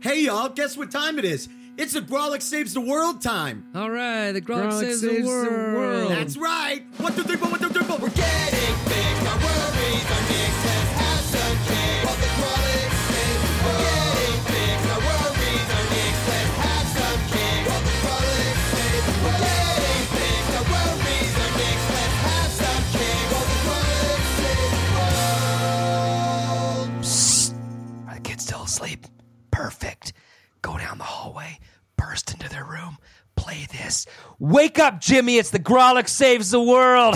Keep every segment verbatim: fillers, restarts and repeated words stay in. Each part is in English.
Hey, y'all, guess what time it is? It's the Grawlix Saves the World time. All right, the Grawlix, Grawlix saves, saves the, world. the world. That's right. One, two, three, four, one, two, three, four. We're getting big, our worries are nixed. Let's have some cake. While the Grawlix saves the world. We're getting big, our worries are nixed. Let's have some cake. While the Grawlix saves the world. We're getting big, our worries are nixed. Let's have some cake. While the Grawlix saves the world. Psst. Are the kids still asleep? Perfect. Go down the hallway, burst into their room, play this. Wake up, Jimmy. It's the Grawlix Saves the World.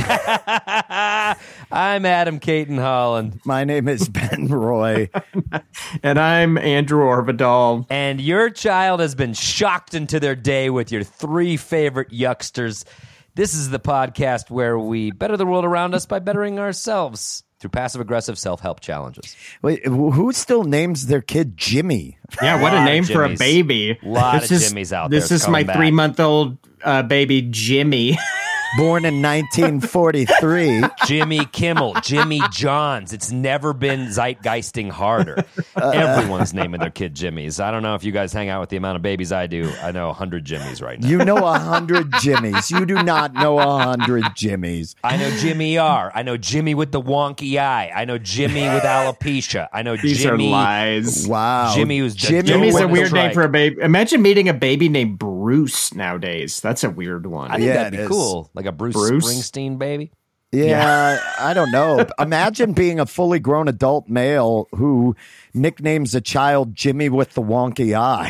I'm Adam Caton Holland. My name is Ben Roy. And I'm Andrew Orvidal. And your child has been shocked into their day with your three favorite yucksters. This is the podcast where we better the world around us by bettering ourselves through passive-aggressive self-help challenges. Wait, who still names their kid Jimmy? Yeah, what a name for a baby. A lot this of is, Jimmys out there. This is my back. three-month-old uh, baby, Jimmy. Born in nineteen forty-three. Jimmy Kimmel, Jimmy Johns. It's never been zeitgeisting harder. Everyone's naming their kid Jimmys. I don't know if you guys hang out with the amount of babies I do. I know a hundred Jimmys right now. You know a hundred Jimmys. You do not know a hundred Jimmys. I know Jimmy R. I know Jimmy with the wonky eye. I know Jimmy with alopecia. I know These Jimmy. are lies. Wow. Jimmy who's Jimmy- Jimmy's a Jimmy weird name strike. for a baby. Imagine meeting a baby named Bruce nowadays. That's a weird one. I think Yeah, that'd it be is. cool. Like a Bruce, Bruce? Springsteen baby. Yeah, I don't know. Imagine being a fully grown adult male who nicknames a child Jimmy with the wonky eye.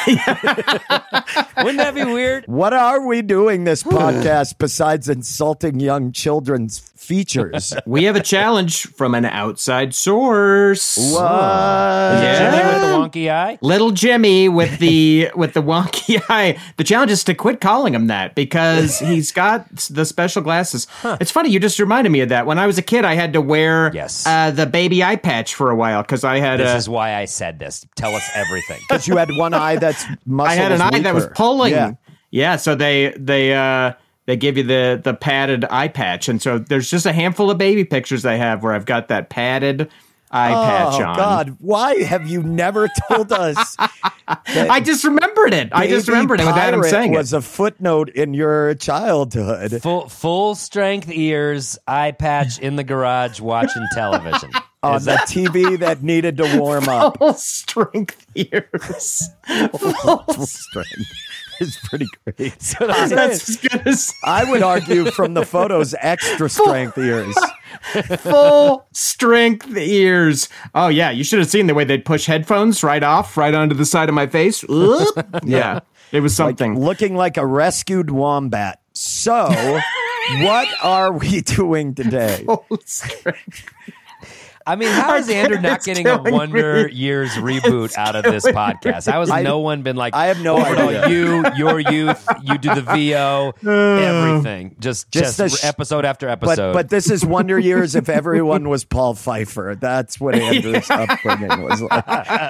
Wouldn't that be weird? What are we doing this podcast besides insulting young children's features? We have a challenge from an outside source. What? Yeah. Jimmy with the wonky eye? Little Jimmy with the with the wonky eye. The challenge is to quit calling him that because he's got the special glasses. It's funny, you just reminded me of that. When I was a kid, I had to wear Yes. uh, the baby eye patch for a while because I had This a, is why I said this. Tell us everything. Because you had one eye that's muscle I had an was eye that was weaker. pulling. Yeah. Yeah, so they they uh, they give you the the padded eye patch, and so there's just a handful of baby pictures I have where I've got that padded eye patch Oh, on. God. Why have you never told us that I just remembered it. I just Baby remembered it without him Pirate saying was it. a footnote in your childhood. Full full strength ears, eye patch in the garage watching television. On Is the that- T V that needed to warm up. Full strength ears. Full strength. It's pretty great. So that's That's as good as I would argue from the photos, extra strength ears. full strength ears. Oh yeah, you should have seen the way they'd push headphones right off, right onto the side of my face. Oop. Yeah, it was something. Looking like a rescued wombat. So, what are we doing today? Full strength. I mean, how is Andrew not It's getting a killing Wonder me. Years reboot out of this podcast? How has I- no one been like, I have no Orbital, idea. you, your youth, you do the V O, everything. Just, Just just, a sh- episode after But episode. but this is Wonder Years if everyone was Paul Pfeiffer. That's what Andrew's upbringing was like.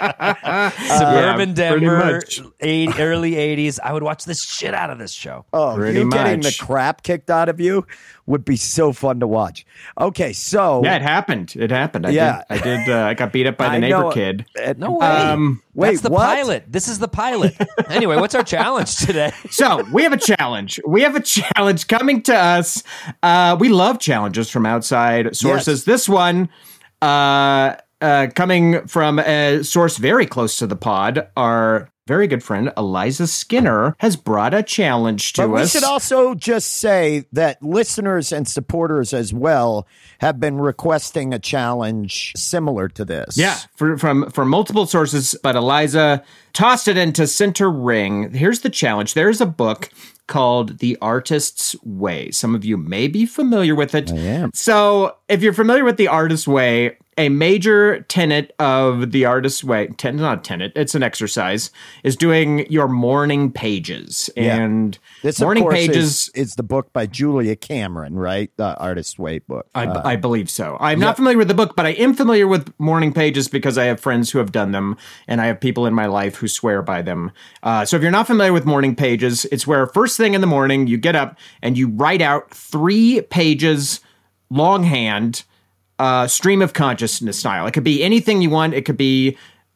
Suburban Yeah, pretty Denver, much. eight, early eighties. I would watch the shit out of this show. Oh, Pretty you getting the much. crap kicked out of you would be so fun to watch. Okay, so Yeah, it happened. It happened. I Yeah. did. I did. Uh, I got beat up by the I neighbor know- kid. uh, No way. Um, Wait, That's the what? pilot. This is the pilot. Anyway, what's our challenge today? So we have a challenge. We have a challenge coming to us. Uh, we love challenges from outside sources. Yes. This one, uh, uh, coming from a source very close to the pod, our very good friend Eliza Skinner has brought a challenge to But we us. should also just say that listeners and supporters as well have been requesting a challenge similar to this. Yeah, for, from from multiple sources, but Eliza tossed it into center ring. Here's the challenge. There's a book called The Artist's Way. Some of you may be familiar with it. I am. So if you're familiar with The Artist's Way, a major tenet of The Artist's Way, ten, not a tenet, it's an exercise, is doing your morning pages. Yeah. And This, morning of course, pages... is, is the book by Julia Cameron, right? The Artist's Way book. I, Uh, I believe so. I'm not familiar with the book, but I am familiar with morning pages because I have friends who have done them, and I have people in my life who swear by them. Uh, so if you're not familiar with morning pages, it's where first thing in the morning you get up and you write out three pages longhand, uh, stream of consciousness style. It could be anything you want. It could be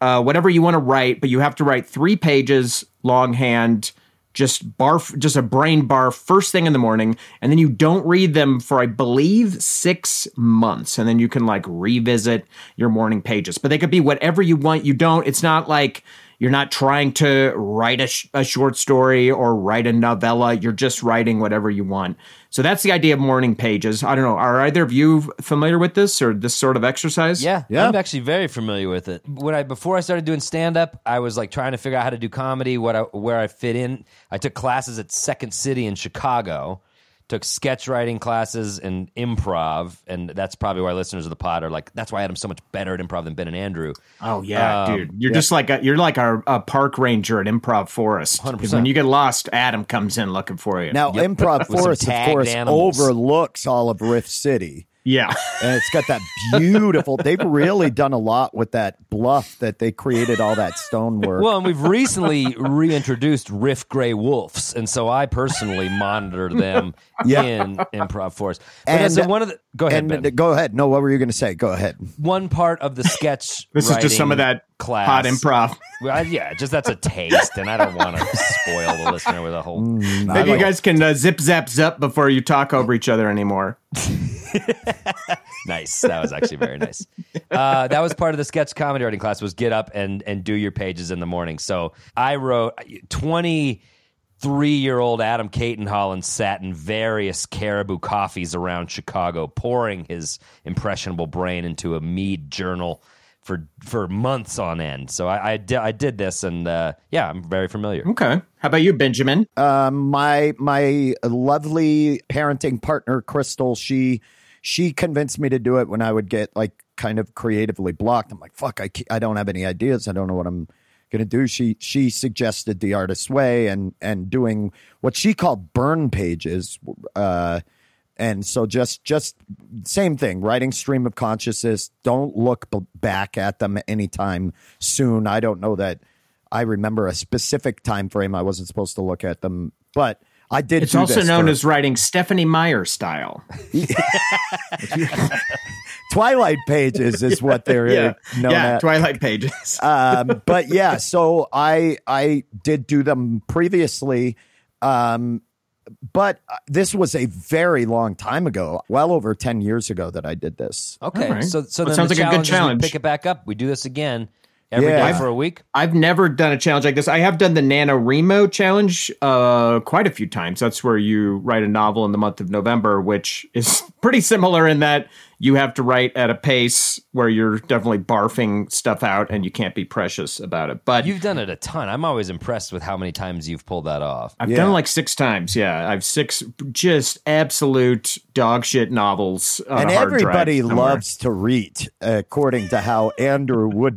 uh, whatever you want to write, but you have to write three pages longhand, just barf, just a brain barf first thing in the morning. And then you don't read them for, I believe, six months. And then you can like revisit your morning pages, but they could be whatever you want. You don't, it's not like you're not trying to write a, sh- a short story or write a novella. You're just writing whatever you want. So that's the idea of morning pages. I don't know. Are either of you familiar with this or this sort of exercise? Yeah, Yeah. I'm actually very familiar with it. When I before I started doing stand up, I was like trying to figure out how to do comedy, what I, where I fit in. I took classes at Second City in Chicago. Took sketch writing classes and improv, and that's probably why listeners of the pod are like, that's why Adam's so much better at improv than Ben and Andrew. Oh yeah, Um, dude. You're just like a, you're like a, a park ranger at Improv Forest. one hundred percent. When you get lost, Adam comes in looking for you. Now, Improv With some Forest, of tagged course, animals. overlooks all of Rift City. yeah. And it's got that beautiful. They've really done a lot with that bluff that they created all that stonework. Well, and we've recently reintroduced Riff Gray Wolves, and so I personally monitor them Yeah. in Improv Forest. But And- as a, one of the go ahead, and Ben. go ahead. No, what were you going to say? Go ahead. One part of the sketch. This is just some of writing that class. hot improv. Well, I- yeah, just that's a taste, and I don't want to spoil the listener with a whole. Maybe you guys can uh, zip zap zap before you talk over each other anymore. Nice. That was actually very nice. Uh, that was part of the sketch comedy writing class. Was get up and and do your pages in the morning. So I wrote twenty-three year old Adam Caton Holland sat in various Caribou coffees around Chicago, pouring his impressionable brain into a mead journal for for months on end. So I I, di- I did this, and uh, yeah, I'm very familiar. Okay. How about you, Benjamin? Um, my my lovely parenting partner, Crystal, she she convinced me to do it when I would get like kind of creatively blocked. I'm like, fuck, I can't, I don't have any ideas. I don't know what I'm gonna do. She she suggested the artist's way and and doing what she called burn pages. Uh, and so just just same thing, writing stream of consciousness. Don't look b- back at them anytime soon. I don't know that I remember a specific time frame I wasn't supposed to look at them, but I did. It's do also this known for- as writing Stephanie Meyer style. Twilight pages is what they're yeah, known yeah, at. Twilight pages. um, but yeah, so I I did do them previously, um, but this was a very long time ago, well over ten years ago that I did this. Okay, All right. so so That then sounds the like a good challenge is we challenge. pick it back up. We do this again every day Yeah. for a week. I've never done a challenge like this. I have done the NaNoWriMo challenge uh, quite a few times. That's where you write a novel in the month of November, which is pretty similar in that you have to write at a pace where you're definitely barfing stuff out and you can't be precious about it. But You've done it a ton. I'm always impressed with how many times you've pulled that off. I've Yeah. done it like six times. Yeah, I've six just absolute dog shit novels on And a hard drive everybody somewhere. loves to read, according to how Andrew would.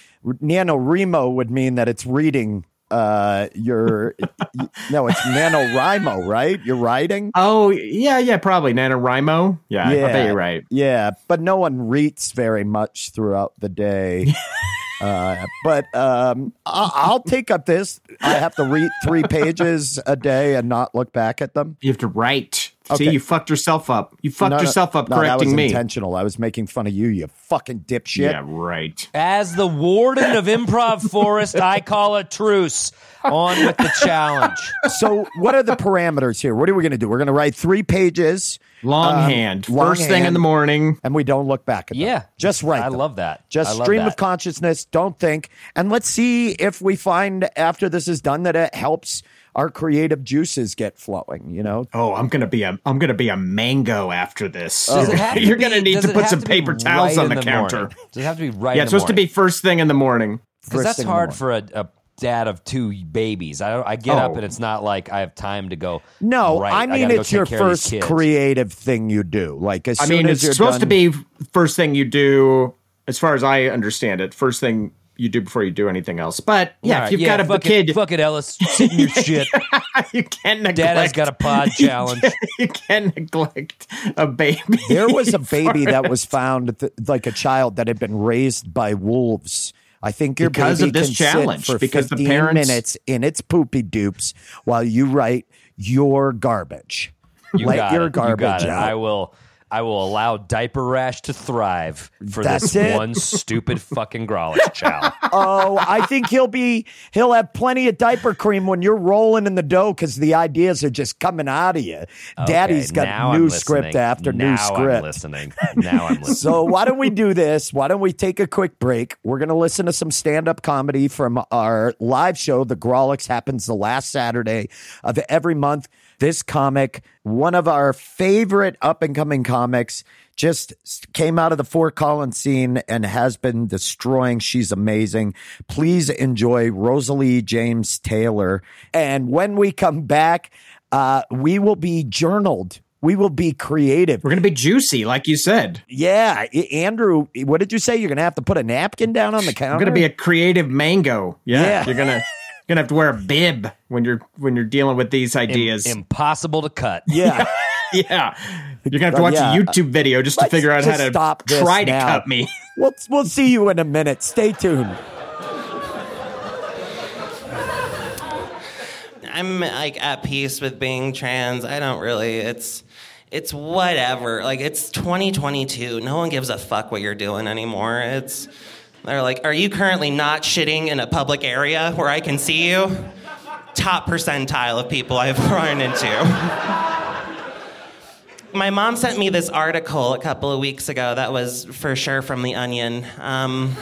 NaNoWriMo would mean that it's reading uh, your. No, it's NaNoWriMo, right? You're writing. Oh yeah, yeah, probably NaNoWriMo. Yeah, I bet you're right. Yeah, but no one reads very much throughout the day. uh, but um, I'll, I'll take up this. I have to read three pages a day and not look back at them. You have to write. Okay. See, you fucked yourself up. You fucked No, no, yourself up no, that correcting was me. intentional. I was making fun of you, you fucking dipshit. Yeah, right. As the warden of Improv Forest, I call a truce. On with the challenge. So, what are the parameters here? What are we going to do? We're going to write three pages, Longhand. Um, First thing in longhand. the morning. and we don't look back at them. Yeah. Just write I them. love that. I Just love stream that. of consciousness. Don't think. And let's see if we find after this is done that it helps our creative juices get flowing. You know, Oh, I'm gonna be a I'm gonna be a mango after this. Does it have to You're be- gonna need does to it put have some to be paper towels right on in the, counter. morning? Does it have to be right Yeah, in it's the supposed to be first thing in the morning. Because first that's thing in the hard morning. for a, a dad of two babies. I don't, I get up Oh. and it's not like I have time to go. no, right, I mean gotta go it's take your care of these first kids. creative thing you do. Like as I soon mean, as it's you're supposed done, to be first thing you do, as far as I understand it. First thing you do before you do anything else. But yeah, All right, if you've got a fuck kid, it, fuck it, Ellis, sit in your shit. you can't neglect. Dad has got a pod challenge. You can't neglect a baby. There was a baby that was found, th- like a child that had been raised by wolves. I think your Because baby of this can sit challenge, for because the fifteen parents- minutes in its poopy dupes while you write your garbage. You Let got your it. You garbage got it. out. I will. I will allow Diaper Rash to thrive for That's this it. one stupid fucking Grolix chow. Oh, I think he'll be he'll have plenty of diaper cream when you're rolling in the dough because the ideas are just coming out of you. Daddy's Okay, got now new I'm script listening. after now new script. I'm listening. Now I'm listening. So why don't we do this? Why don't we take a quick break? We're going to listen to some stand-up comedy from our live show. The Grolix happens the last Saturday of every month. This comic, one of our favorite up-and-coming comics, just came out of the Fort Collins scene and has been destroying. She's amazing. Please enjoy Rosalie James Taylor. And when we come back, uh, we will be journaled. We will be creative. We're going to be juicy, like you said. Yeah. I- Andrew, what did you say? You're going to have to put a napkin down on the counter? We're going to be a creative mango. Yeah. Yeah. You're going to going to have to wear a bib when you're when you're dealing with these ideas. Im- impossible to cut. Yeah. Yeah. You're going to have to watch Yeah. a YouTube video just to Let's figure out how just to stop this try to now. cut me. We'll, we'll see you in a minute. Stay tuned. I'm like at peace with being trans. I don't really. It's it's whatever. Like it's twenty twenty-two. No one gives a fuck what you're doing anymore. It's they're like, are you currently not shitting in a public area where I can see you? Top percentile of people I've run into. My mom sent me this article a couple of weeks ago that was for sure from The Onion. Um,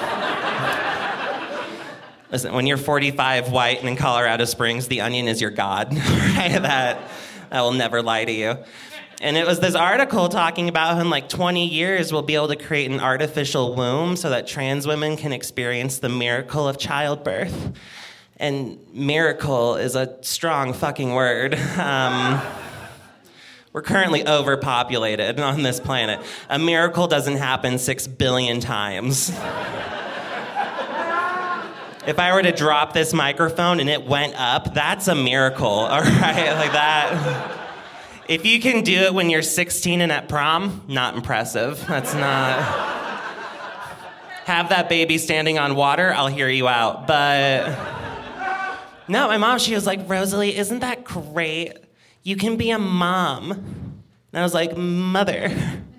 listen, when you're forty-five, white, and in Colorado Springs, The Onion is your god, right? That, that will never lie to you. And it was this article talking about how in like twenty years we'll be able to create an artificial womb so that trans women can experience the miracle of childbirth. And miracle is a strong fucking word. Um, we're currently overpopulated on this planet. A miracle doesn't happen six billion times. If I were to drop this microphone and it went up, that's a miracle, all right? Like that. If you can do it when you're sixteen and at prom, not impressive. That's not... Have that baby standing on water, I'll hear you out. But... No, my mom, she was like, Rosalie, isn't that great? You can be a mom. And I was like, Mother,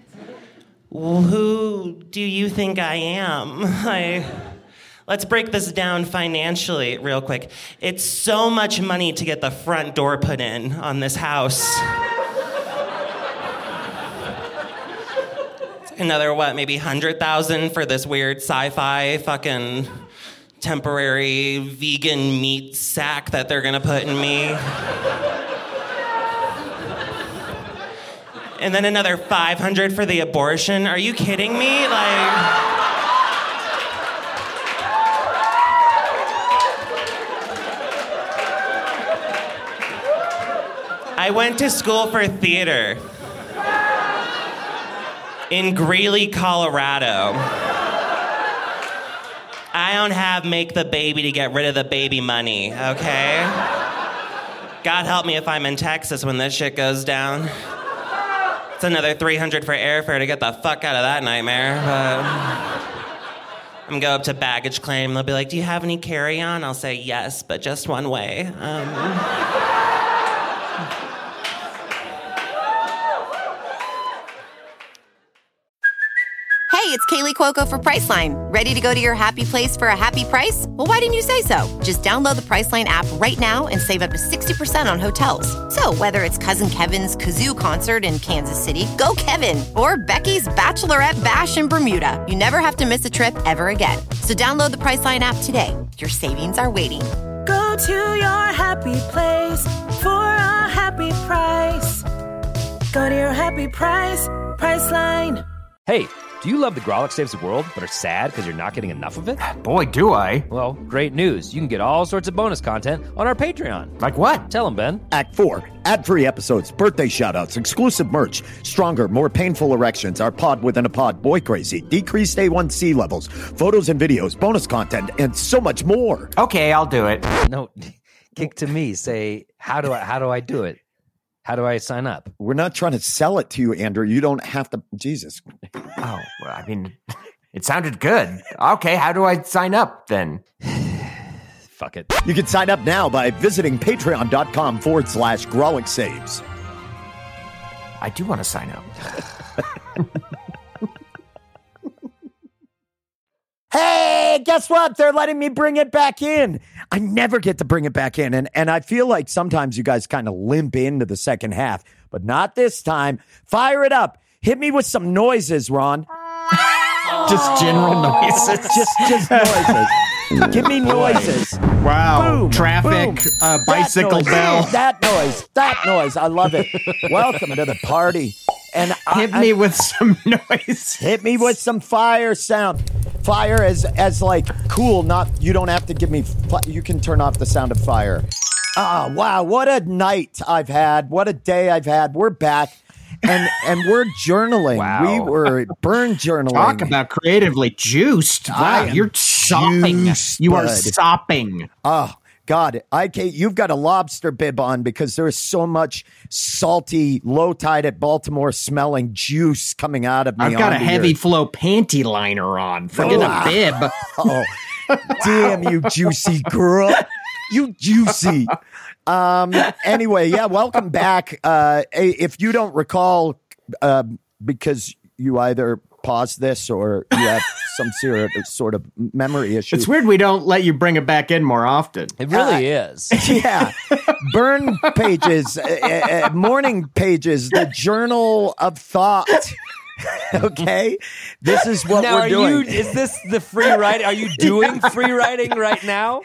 who do you think I am? I... Let's break this down financially real quick. It's so much money to get the front door put in on this house. Another, what, maybe one hundred thousand for this weird sci-fi fucking temporary vegan meat sack that they're gonna put in me. And then another five hundred for the abortion. Are you kidding me? Like... I went to school for theater in Greeley, Colorado. I don't have make the baby to get rid of the baby money, okay? God help me if I'm in Texas when this shit goes down. It's another three hundred for airfare to get the fuck out of that nightmare. But I'm gonna go up to baggage claim. They'll be like, do you have any carry-on? I'll say yes, but just one way. Um... Hey, it's Kaylee Cuoco for Priceline. Ready to go to your happy place for a happy price? Well, why didn't you say so? Just download the Priceline app right now and save up to sixty percent on hotels. So whether it's Cousin Kevin's Kazoo Concert in Kansas City, go Kevin, or Becky's Bachelorette Bash in Bermuda, you never have to miss a trip ever again. So download the Priceline app today. Your savings are waiting. Go to your happy place for a happy price. Go to your happy price, Priceline. Hey, do you love The Grolix Saves the World, but are sad because you're not getting enough of it? Boy, do I. Well, great news. You can get all sorts of bonus content on our Patreon. Like what? Tell them, Ben. Act four, ad-free episodes, birthday shout-outs, exclusive merch, stronger, more painful erections, our pod within a pod, boy crazy, decreased A one C levels, photos and videos, bonus content, and so much more. Okay, I'll do it. No, kick to me. Say, how do I, how do I do it? How do I sign up? We're not trying to sell it to you, Andrew. You don't have to. Jesus. Oh, well, I mean, it sounded good. Okay, how do I sign up then? Fuck it. You can sign up now by visiting patreon.com forward slash Grolix Saves. I do want to sign up. Hey, guess what? They're letting me bring it back in. I never get to bring it back in. And, and I feel like sometimes you guys kind of limp into the second half, but not this time. Fire it up. Hit me with some noises, Ron. Just general noises. Just, just noises. Give me noises. Wow. Boom, Traffic, boom. uh, bicycle that noise, bell. That noise. That noise. I love it. Welcome to the party. And Hit I, me I, with some noise. Hit me with some fire sound. Fire as as like cool. Not you don't have to give me. Fi- you can turn off the sound of fire. Ah, wow! What a night I've had. What a day I've had. We're back, and and we're journaling. Wow. We were burn journaling. Talk about creatively juiced. Wow, I am you're sopping. juiced, You are bud. sopping. Oh God, I can't. You've got a lobster bib on because there is so much salty, low tide at Baltimore smelling juice coming out of me. I've got a onto heavy your- flow panty liner on. Forget Wow. a bib. Oh, damn you, juicy girl. You juicy. Um. Anyway, yeah. Welcome back. Uh, if you don't recall, uh, because you either pause this or you have some sort of, sort of memory issue. It's weird we don't let you bring it back in more often. It really is. Yeah. Burn pages, uh, uh, morning pages, the journal of thought. Okay, this is what Now, we're are doing. you? Is this the free writing? Are you doing free writing right now?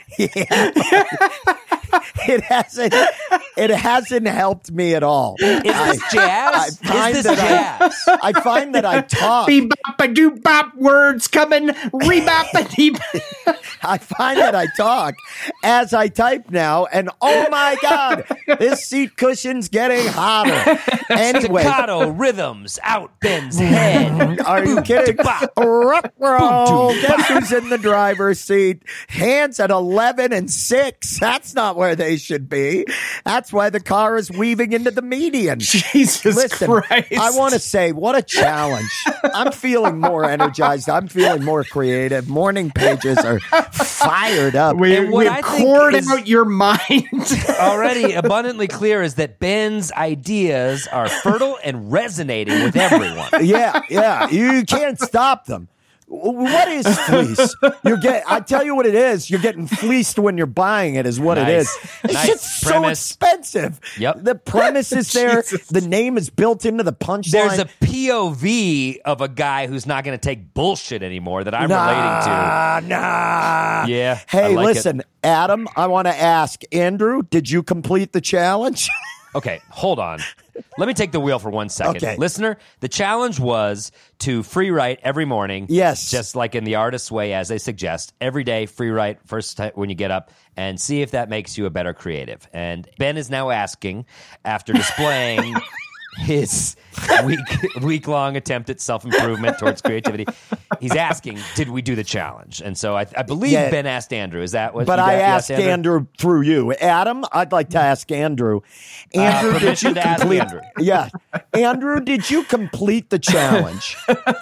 It hasn't. It hasn't helped me at all. Is this jazz? I find Is this that jazz? I, I find that I talk. Beep bop doo bop words coming. Rebop a deep. I find that I talk as I type now, and oh my God, this seat cushion's getting hotter. Anyway, Staccato rhythms out Ben's head. are you kidding? Ruh-roh. Guess who's in the driver's seat? Hands at eleven and six. That's not where they should be. That's why the car is weaving into the median. Jesus Listen, Christ. I want to say, what a challenge. I'm feeling more energized. I'm feeling more creative. Morning pages are fired up. We, And what we I have think poured is- out your mind. Already abundantly clear is that Ben's ideas are fertile and resonating with everyone. Yeah, yeah. You can't stop them. What is fleece? You get. I tell you what it is. You're getting fleeced when you're buying it. Is what it Nice. is. It's Nice just so premise. expensive. Yep. The premise is there. Jesus. The name is built into the punchline. There's a P O V of a guy who's not going to take bullshit anymore that I'm nah, relating Nah. to. Yeah. I Hey, like it. listen, Adam. I want to ask Andrew. Did you complete the challenge? Okay, hold on. Let me take the wheel for one second. Okay. Listener, the challenge was to free write every morning. Yes. Just like in the artist's way, as they suggest. Every day, free write first time when you get up and see if that makes you a better creative. And Ben is now asking, after displaying his week week long attempt at self improvement towards creativity, he's asking, did we do the challenge? And so I, I believe Yeah. Ben asked Andrew. Is that what? But you I you asked Andrew? through you. Adam, I'd like to ask Andrew. Andrew, did permission you to ask complete? Andrew. Yeah, Andrew, did you complete the challenge?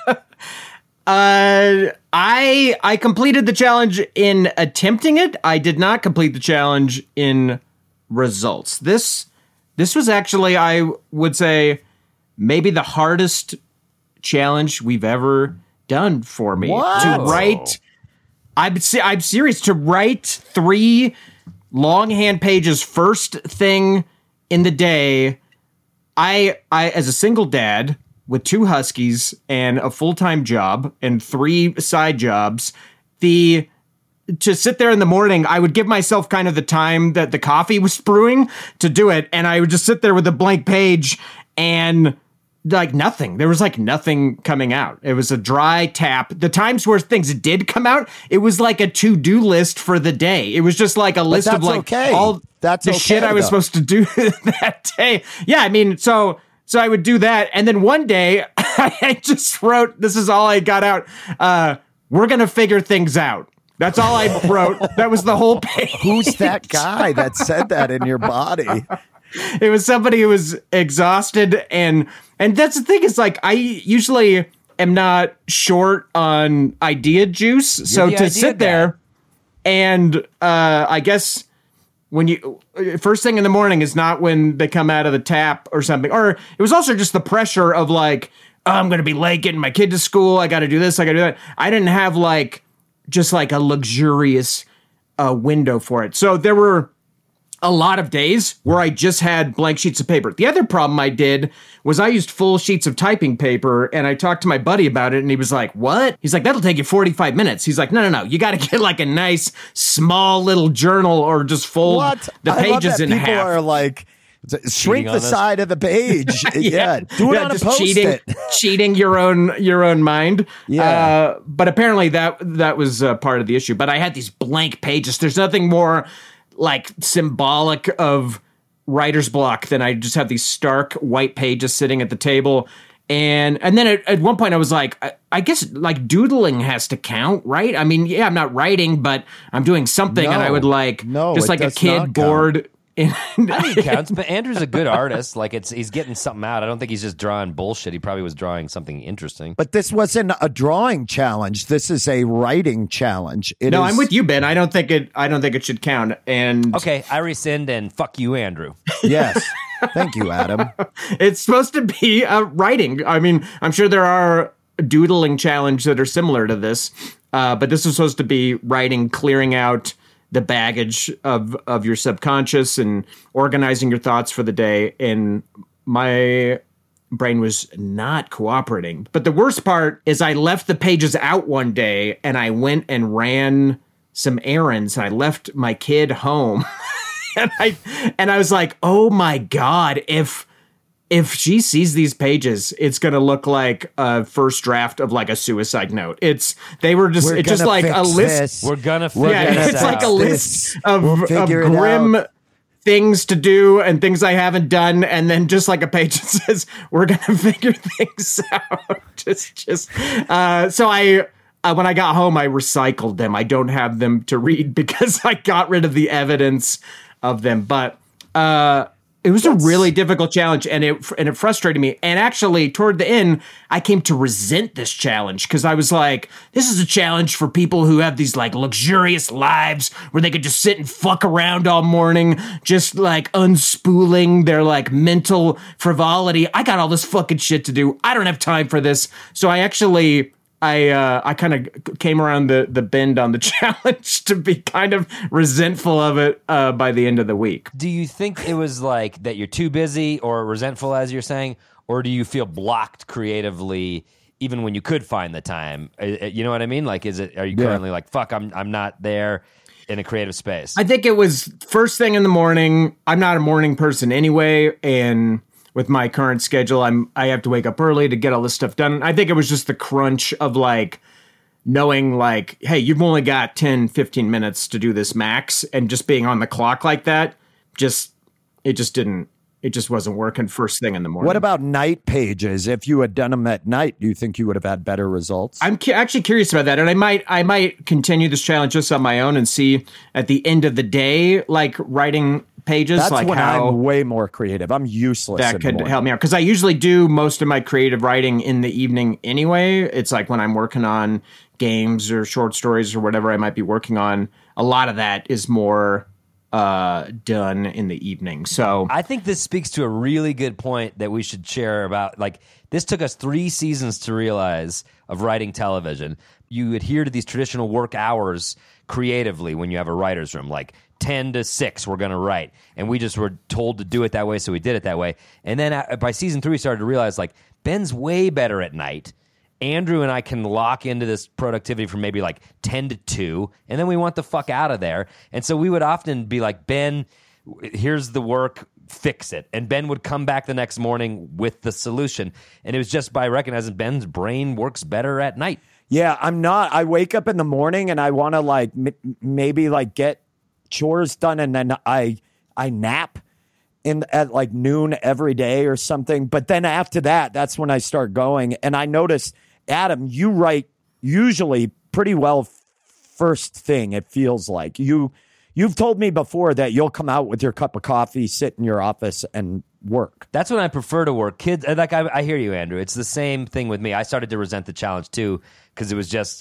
Uh, I I completed the challenge in attempting it. I did not complete the challenge in results. This this was actually, I would say, maybe the hardest challenge we've ever done for me. What? To write, I'm se- I'm serious. To write three longhand pages first thing in the day. I I as a single dad with two huskies and a full-time job and three side jobs, the to sit there in the morning, I would give myself kind of the time that the coffee was brewing to do it, and I would just sit there with a blank page and like nothing. There was like nothing coming out. It was a dry tap. The times where things did come out, it was like a to-do list for the day. It was just like a list of that's like okay. all That's the okay, shit I was though. supposed to do that day. Yeah, I mean, so so I would do that, and then one day I just wrote, this is all I got out. Uh, we're gonna figure things out. That's all I wrote. That was the whole page. Who's that guy that said that in your body? It was somebody who was exhausted, and and that's the thing is like I usually am not short on idea juice, so the to idea sit guy. there and uh, I guess when you first thing in the morning is not when they come out of the tap or something. Or it was also just the pressure of like, oh, I'm going to be late getting my kid to school. I got to do this. I got to do that. I didn't have like just like a luxurious uh, window for it. So there were a lot of days where I just had blank sheets of paper. The other problem I did was I used full sheets of typing paper, and I talked to my buddy about it, and he was like, what? He's like, that'll take you forty-five minutes. He's like, no, no, no. You got to get like a nice small little journal or just fold What? the I love pages that in people half. are like, shrink on the this? side of the page. yeah. Do it Yeah, on a just post cheating, it. cheating your own your own mind. Yeah. Uh, but apparently that that was uh, part of the issue. But I had these blank pages. There's nothing more like symbolic of writer's block than I just have these stark white pages sitting at the table. And and then at, at one point I was like, I, I guess like doodling has to count, right? I mean, yeah, I'm not writing, but I'm doing something, and I No. would like No, just it like a does kid not count. bored. In, I think it counts, but Andrew's a good artist. Like it's he's getting something out. I don't think he's just drawing bullshit. He probably was drawing something interesting. But this wasn't a drawing challenge. This is a writing challenge. It no, is- I'm with you, Ben. I don't think it. I don't think it should count. And Okay, I rescind and fuck you, Andrew. Yes. Thank you, Adam. it's supposed to be uh, writing. I mean, I'm sure there are doodling challenge that are similar to this, uh, but this is supposed to be writing, clearing out the baggage of of your subconscious and organizing your thoughts for the day. And my brain was not cooperating. But the worst part is I left the pages out one day and I went and ran some errands. And I left my kid home. and I and I was like, oh my God, if if she sees these pages, it's going to look like a first draft of like a suicide note. It's they were just We're it's just gonna like a fix list. this. We're gonna We're figure Yeah, this it's out. like a list of, We'll of figure it grim out. things to do and things I haven't done, and then just like a page that says we're gonna figure things out. just, just. Uh, so I, uh, when I got home, I recycled them. I don't have them to read because I got rid of the evidence of them. But uh, it was a really difficult challenge, and it and it frustrated me. And actually, toward the end, I came to resent this challenge because I was like, "This is a challenge for people who have these like luxurious lives where they could just sit and fuck around all morning, just like unspooling their like mental frivolity. I got all this fucking shit to do. I don't have time for this." So I actually. I uh, I kind of came around the, the bend on the challenge to be kind of resentful of it uh, by the end of the week. Do you think it was like that you're too busy or resentful, as you're saying, or do you feel blocked creatively even when you could find the time? Uh, You know what I mean? Like, is it? Are you Yeah. currently like, fuck, I'm I'm not there in a creative space? I think it was first thing in the morning. I'm not a morning person anyway, and with my current schedule, I'm I have to wake up early to get all this stuff done. I think it was just the crunch of like knowing like, hey, you've only got ten, fifteen minutes to do this max, and just being on the clock like that, just it just didn't it just wasn't working first thing in the morning. What about night pages? If you had done them at night, do you think you would have had better results? I'm cu- actually curious about that, and I might I might continue this challenge just on my own and see at the end of the day, like writing pages, That's like when how I'm way more creative. I'm useless. in that the could morning. help me out, because I usually do most of my creative writing in the evening anyway. It's like when I'm working on games or short stories or whatever I might be working on. A lot of that is more uh, done in the evening. So I think this speaks to a really good point that we should share about, like, this took us three seasons to realize of writing television. You adhere to these traditional work hours creatively when you have a writer's room, like ten to six we're going to write. And we just were told to do it that way, so we did it that way. And then uh, by season three, we started to realize, like, Ben's way better at night. Andrew and I can lock into this productivity from maybe like ten to two, and then we want the fuck out of there. And so we would often be like, Ben, here's the work, fix it. And Ben would come back the next morning with the solution. And it was just by recognizing Ben's brain works better at night. Yeah, I'm not. I wake up in the morning and I want to like m- maybe like get chores done, and then I I nap in at like noon every day or something. But then after that, that's when I start going. And I notice, Adam, you write usually pretty well f- first thing. It feels like you you've told me before that you'll come out with your cup of coffee, sit in your office, and work. That's when I prefer to work. Kids, like I, I hear you, Andrew. It's the same thing with me. I started to resent the challenge too, because it was just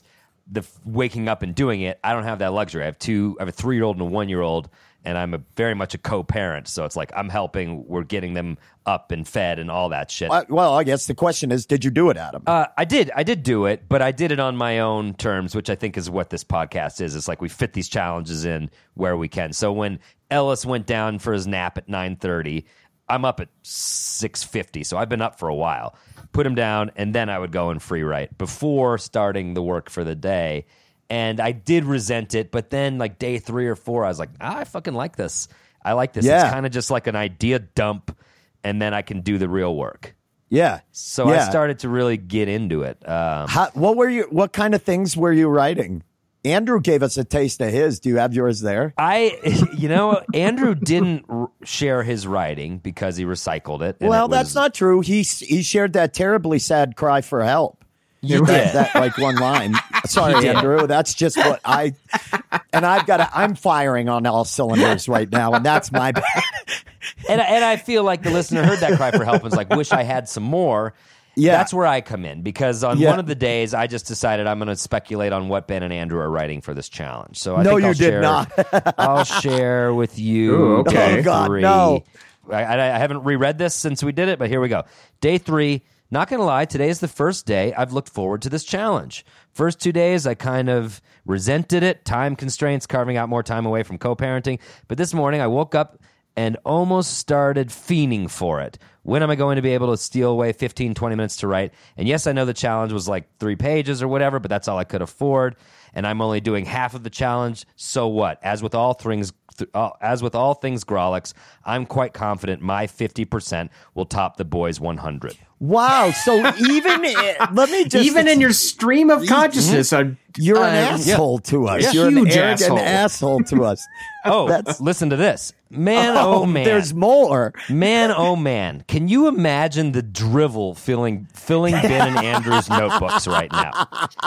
the f- waking up and doing it. I don't have that luxury. I have two. I have a three year old and a one year old, and I'm a very much a co-parent. So it's like I'm helping. We're getting them up and fed and all that shit. Uh, well, I guess the question is, did you do it, Adam? Uh, I did. I did do it, but I did it on my own terms, which I think is what this podcast is. It's like we fit these challenges in where we can. So when Ellis went down for his nap at nine thirty, I'm up at six fifty. So I've been up for a while. Put him down, and then I would go and free write before starting the work for the day. And I did resent it, but then like day three or four, I was like, ah, I fucking like this. I like this. Yeah. It's kind of just like an idea dump, and then I can do the real work. Yeah. So yeah. I started to really get into it. Um, How, what were you? What kind of things were you writing? Andrew gave us a taste of his. Do you have yours there? I, you know, Andrew didn't r- share his writing because he recycled it. and Well, it that's was- not true. He he shared that terribly sad cry for help. You that, did. that like one line. Sorry, did. Andrew. That's just what I. And I've got. to I'm firing on all cylinders right now, and that's my bad. and, I- and I feel like the listener heard that cry for help and was like, wish I had some more. Yeah. That's where I come in because on Yeah. one of the days I just decided I'm going to speculate on what Ben and Andrew are writing for this challenge. So I No, think you I'll did share, not. I'll share with you. Ooh, okay. day Oh, God, three. no. I, I I haven't reread this since we did it, but here we go. Day three. Not going to lie, today is the first day I've looked forward to this challenge. First two days, I kind of resented it, time constraints, carving out more time away from co-parenting. But this morning, I woke up and almost started fiending for it. When am I going to be able to steal away fifteen, twenty minutes to write? And yes, I know the challenge was like three pages or whatever, but that's all I could afford. And I'm only doing half of the challenge. So what? As with all things, th- uh, as with all things Grolix, I'm quite confident my fifty percent will top the boys' one hundred. Wow. So even let me just Even in your stream of consciousness, I, you're an uh, asshole to us. Yeah. You're an Huge arrogant asshole. asshole to us. Oh, That's- listen to this. Man, oh, man. There's more. Man, oh man, can you imagine the drivel filling filling Ben and Andrew's notebooks right now?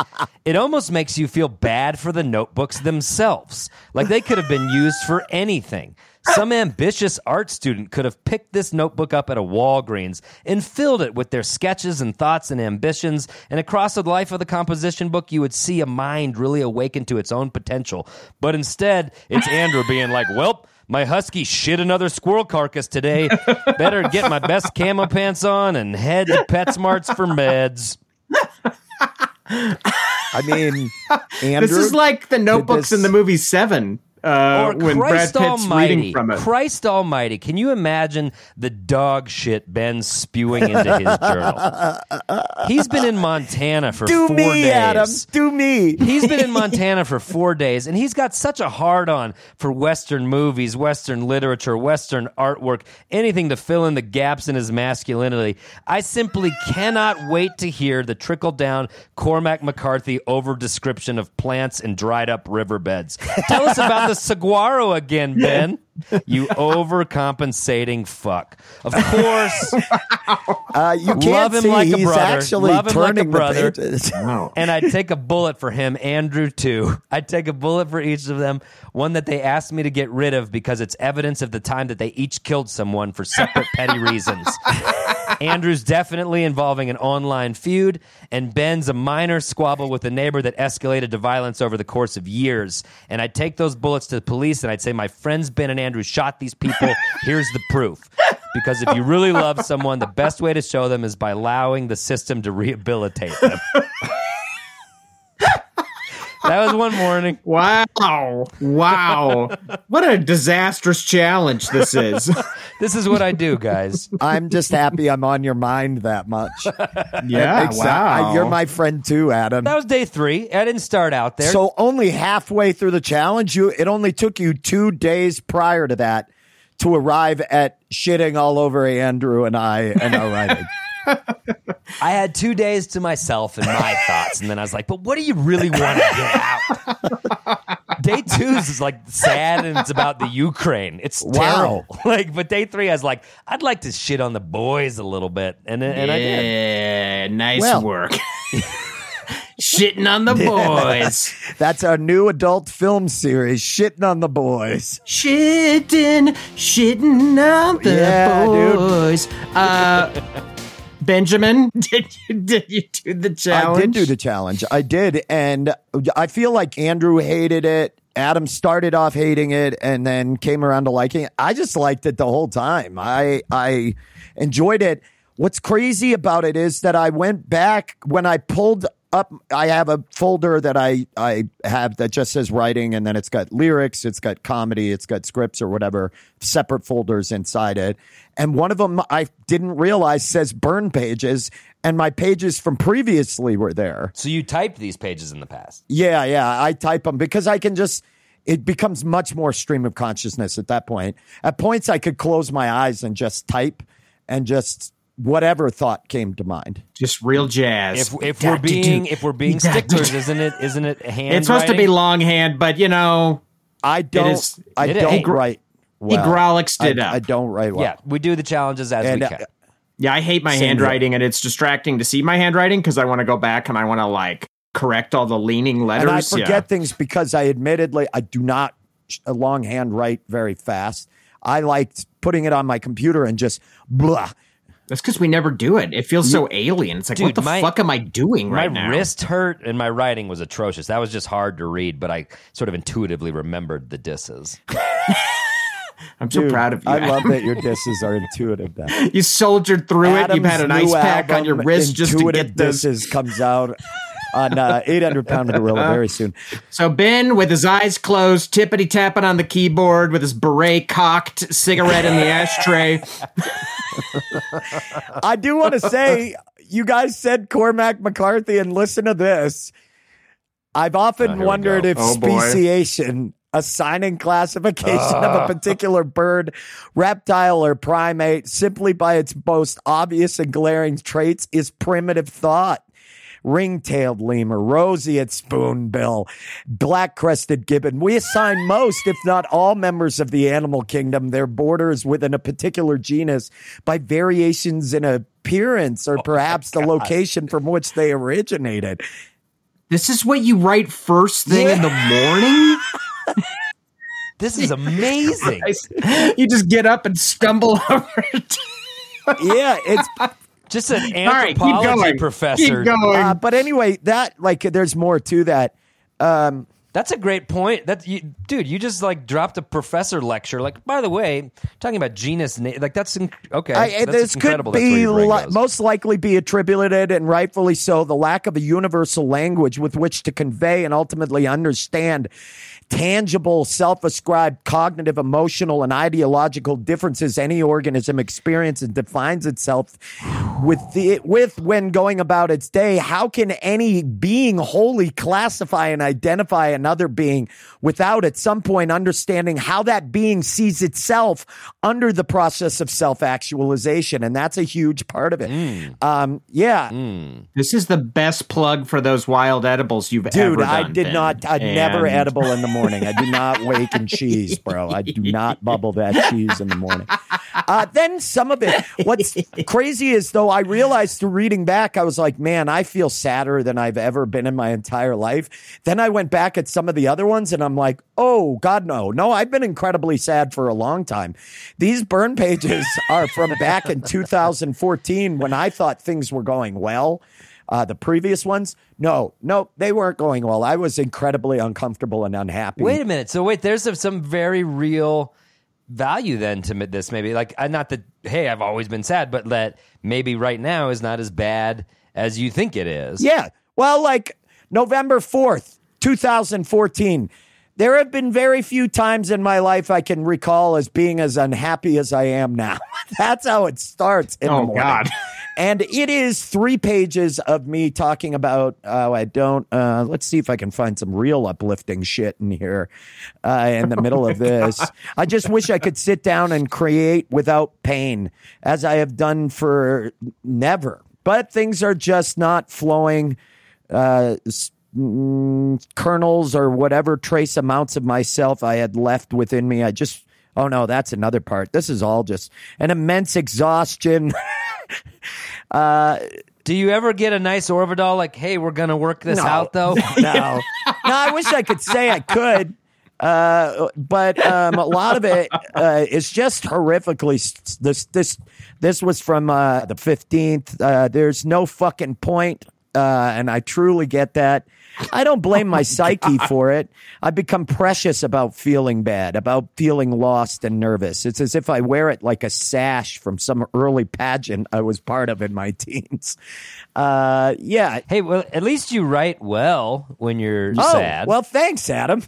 It almost makes you feel bad for the notebooks themselves. Like they could have been used for anything. Some ambitious art student could have picked this notebook up at a Walgreens and filled it with their sketches and thoughts and ambitions, and across the life of the composition book, you would see a mind really awaken to its own potential. But instead, it's Andrew being like, well, my husky shit another squirrel carcass today. Better get my best camo pants on and head to PetSmarts for meds. I mean, Andrew. this is like the notebooks this- in the movie Seven. Uh, Or when Christ Brad Pitt's Almighty, reading from it. Christ Almighty, can you imagine the dog shit Ben's spewing into his journal? He's been in Montana for Do four me, days. Adam. Do me. He's been in Montana for four days, and he's got such a hard-on for Western movies, Western literature, Western artwork, anything to fill in the gaps in his masculinity. I simply cannot wait to hear the trickle-down Cormac McCarthy over-description of plants and dried-up riverbeds. Tell us about the saguaro again, Ben. You overcompensating fuck. Of course, Uh, you can't love him see like a he's brother. actually Love him like a turning the brother. pages. and I'd take a bullet for him, Andrew, too. I'd take a bullet for each of them, one that they asked me to get rid of because it's evidence of the time that they each killed someone for separate petty reasons. Andrew's definitely involving an online feud, and Ben's a minor squabble with a neighbor that escalated to violence over the course of years. And I'd take those bullets to the police, and I'd say, my friends Ben and Andrew shot these people. Here's the proof. Because if you really love someone, the best way to show them is by allowing the system to rehabilitate them. That was one morning. Wow. Wow. What a disastrous challenge this is. This is what I do, guys. I'm just happy I'm on your mind that much. Yeah, Exa- wow. You're my friend too, Adam. That was day three. I didn't start out there. So only halfway through the challenge, you it only took you two days prior to that to arrive at shitting all over Andrew and I and our writing. I had two days to myself and my thoughts, and then I was like, but what do you really want to get out? Day two is like sad, and it's about the Ukraine. It's Wow. terrible. Like, but day three, I was like, I'd like to shit on the boys a little bit, and and I did. Yeah, nice Well. work. Shitting on the boys. That's our new adult film series, Shitting on the Boys. Shitting, shitting on the Yeah, dude. boys. Uh, Benjamin, did you did you do the challenge? I did do the challenge. I did, and I feel like Andrew hated it. Adam started off hating it and then came around to liking it. I just liked it the whole time. I I enjoyed it. What's crazy about it is that I went back when I pulled up. I have a folder that I, I have that just says writing, and then it's got lyrics, it's got comedy, it's got scripts or whatever, separate folders inside it. And one of them I didn't realize says burn pages, and my pages from previously were there. So you typed these pages in the past? Yeah, yeah, I type them because I can just, it becomes much more stream of consciousness at that point. At points, I could close my eyes and just type and just whatever thought came to mind. Just real jazz. If if we're being if we're being sticklers, isn't it? Isn't it hand? It's supposed to be longhand, but you know, I don't. is- I it don't ain't. write. he Well. growlixed I, it up. I don't write well. Yeah, we do the challenges as And, we uh, can. Yeah, I hate my Same handwriting, and it's distracting to see my handwriting because I want to go back and I want to like correct all the leaning letters. And I forget yeah. things because I admittedly I do not a longhand write very fast. I liked putting it on my computer and just blah. That's because we never do it. It feels so alien. It's like, Dude, what the my- fuck am I doing My right now? wrist hurt and my writing was atrocious. That was just hard to read, but I sort of intuitively remembered the disses. I'm so Dude, proud of you. I Adam. love that your disses are intuitive. Now. You soldiered through it. You've had an Adam's ice new pack on your album, wrist just to Intuitive get this. Disses comes out on uh, eight hundred pound gorilla very soon. So Ben, with his eyes closed, tippity tapping on the keyboard with his beret cocked, cigarette in the ashtray. I do want to say, you guys said Cormac McCarthy, and listen to this. I've often Oh, here we wondered go. if Oh, boy. speciation, assigning classification of a particular bird, reptile, or primate simply by its most obvious and glaring traits is primitive thought. Ring-tailed lemur, roseate spoonbill, black-crested gibbon. We assign most, if not all, members of the animal kingdom their borders within a particular genus by variations in appearance or perhaps the location from which they originated. This is what you write first thing in the morning? This is amazing. You just get up and stumble over it. Yeah, it's Just an All right, keep anthropology going. professor. Keep going. uh, but anyway, that like there's more to that. Um, That's a great point. That you, dude, you just like dropped a professor lecture. Like, by the way, talking about genus, na- like that's inc- okay. I, that's this could incredible. That's where be your brain li- goes. most likely be attributed, and rightfully so, the lack of a universal language with which to convey and ultimately understand tangible, self-ascribed cognitive, emotional, and ideological differences any organism experiences and defines itself with the with when going about its day. How can any being wholly classify and identify another being without at some point understanding how that being sees itself under the process of self-actualization? And that's a huge part of it. Mm. Um, yeah. This is the best plug for those wild edibles you've ever Dude, done. I did Ben. not. I never And- edible in the morning. I do not wake in cheese, bro. I do not bubble that cheese in the morning. Uh, then some of it. What's crazy is though, I realized through reading back, I was like, man, I feel sadder than I've ever been in my entire life. Then I went back at some of the other ones, and I'm like, oh God, no, no. I've been incredibly sad for a long time. These burn pages are from back in two thousand fourteen when I thought things were going well. Uh, the previous ones, no, no, they weren't going well. I was incredibly uncomfortable and unhappy. Wait a minute. So wait, there's some, some very real value then to mi- this. Maybe like uh, not that. Hey, I've always been sad, but that maybe right now is not as bad as you think it is. Yeah. Well, like November fourth, two thousand fourteen. There have been very few times in my life I can recall as being as unhappy as I am now. That's how it starts in Oh, the morning. God. And it is three pages of me talking about, oh, I don't, uh, let's see if I can find some real uplifting shit in here uh, in the middle of this. I just wish I could sit down and create without pain, as I have done for never. But things are just not flowing. Uh, s- mm, kernels or whatever trace amounts of myself I had left within me. I just, oh no, that's another part. This is all just an immense exhaustion. uh, Do you ever get a nice Orvidal like, hey, we're going to work this No. out though? no, no, I wish I could say I could. Uh, but um, a lot of it uh, is just horrifically. s- This this this was from uh, the fifteenth. Uh, there's no fucking point, uh, and I truly get that. I don't blame my psyche for it. I've become precious about feeling bad, about feeling lost and nervous. It's as if I wear it like a sash from some early pageant I was part of in my teens. Uh, yeah. Hey, well, at least you write well when you're Oh, sad. well, thanks, Adam.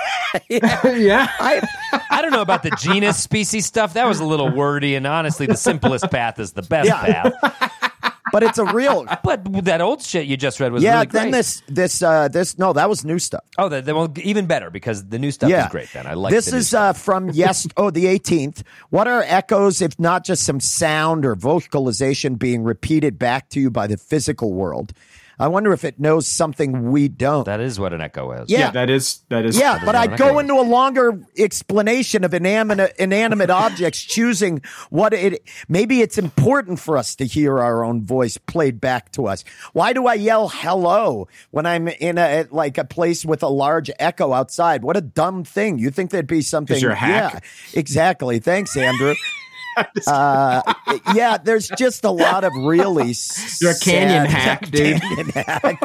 Yeah. I, I don't know about the genus species stuff. That was a little wordy, and honestly, the simplest path is the best Yeah. path. but it's a real. But that old shit you just read was Yeah, really great. then this this uh this no, that was new stuff. Oh, that, that- well, even better because the new stuff Yeah, is great. Then I like this the new is stuff. uh from yes oh the eighteenth. What are echoes if not just some sound or vocalization being repeated back to you by the physical world? I wonder if it knows something we don't. That is what an echo is. Yeah. Yeah, that is that is. Yeah, but I an go echo. into a longer explanation of inanimate, inanimate objects choosing what it. Maybe it's important for us to hear our own voice played back to us. Why do I yell hello when I'm in a like a place with a large echo outside? What a dumb thing! You think there'd be something? 'Cause you're a hack. Yeah, exactly. Thanks, Andrew. Uh, yeah, there's just a lot of really. You're a canyon sad- hack, dude. Canyon hack,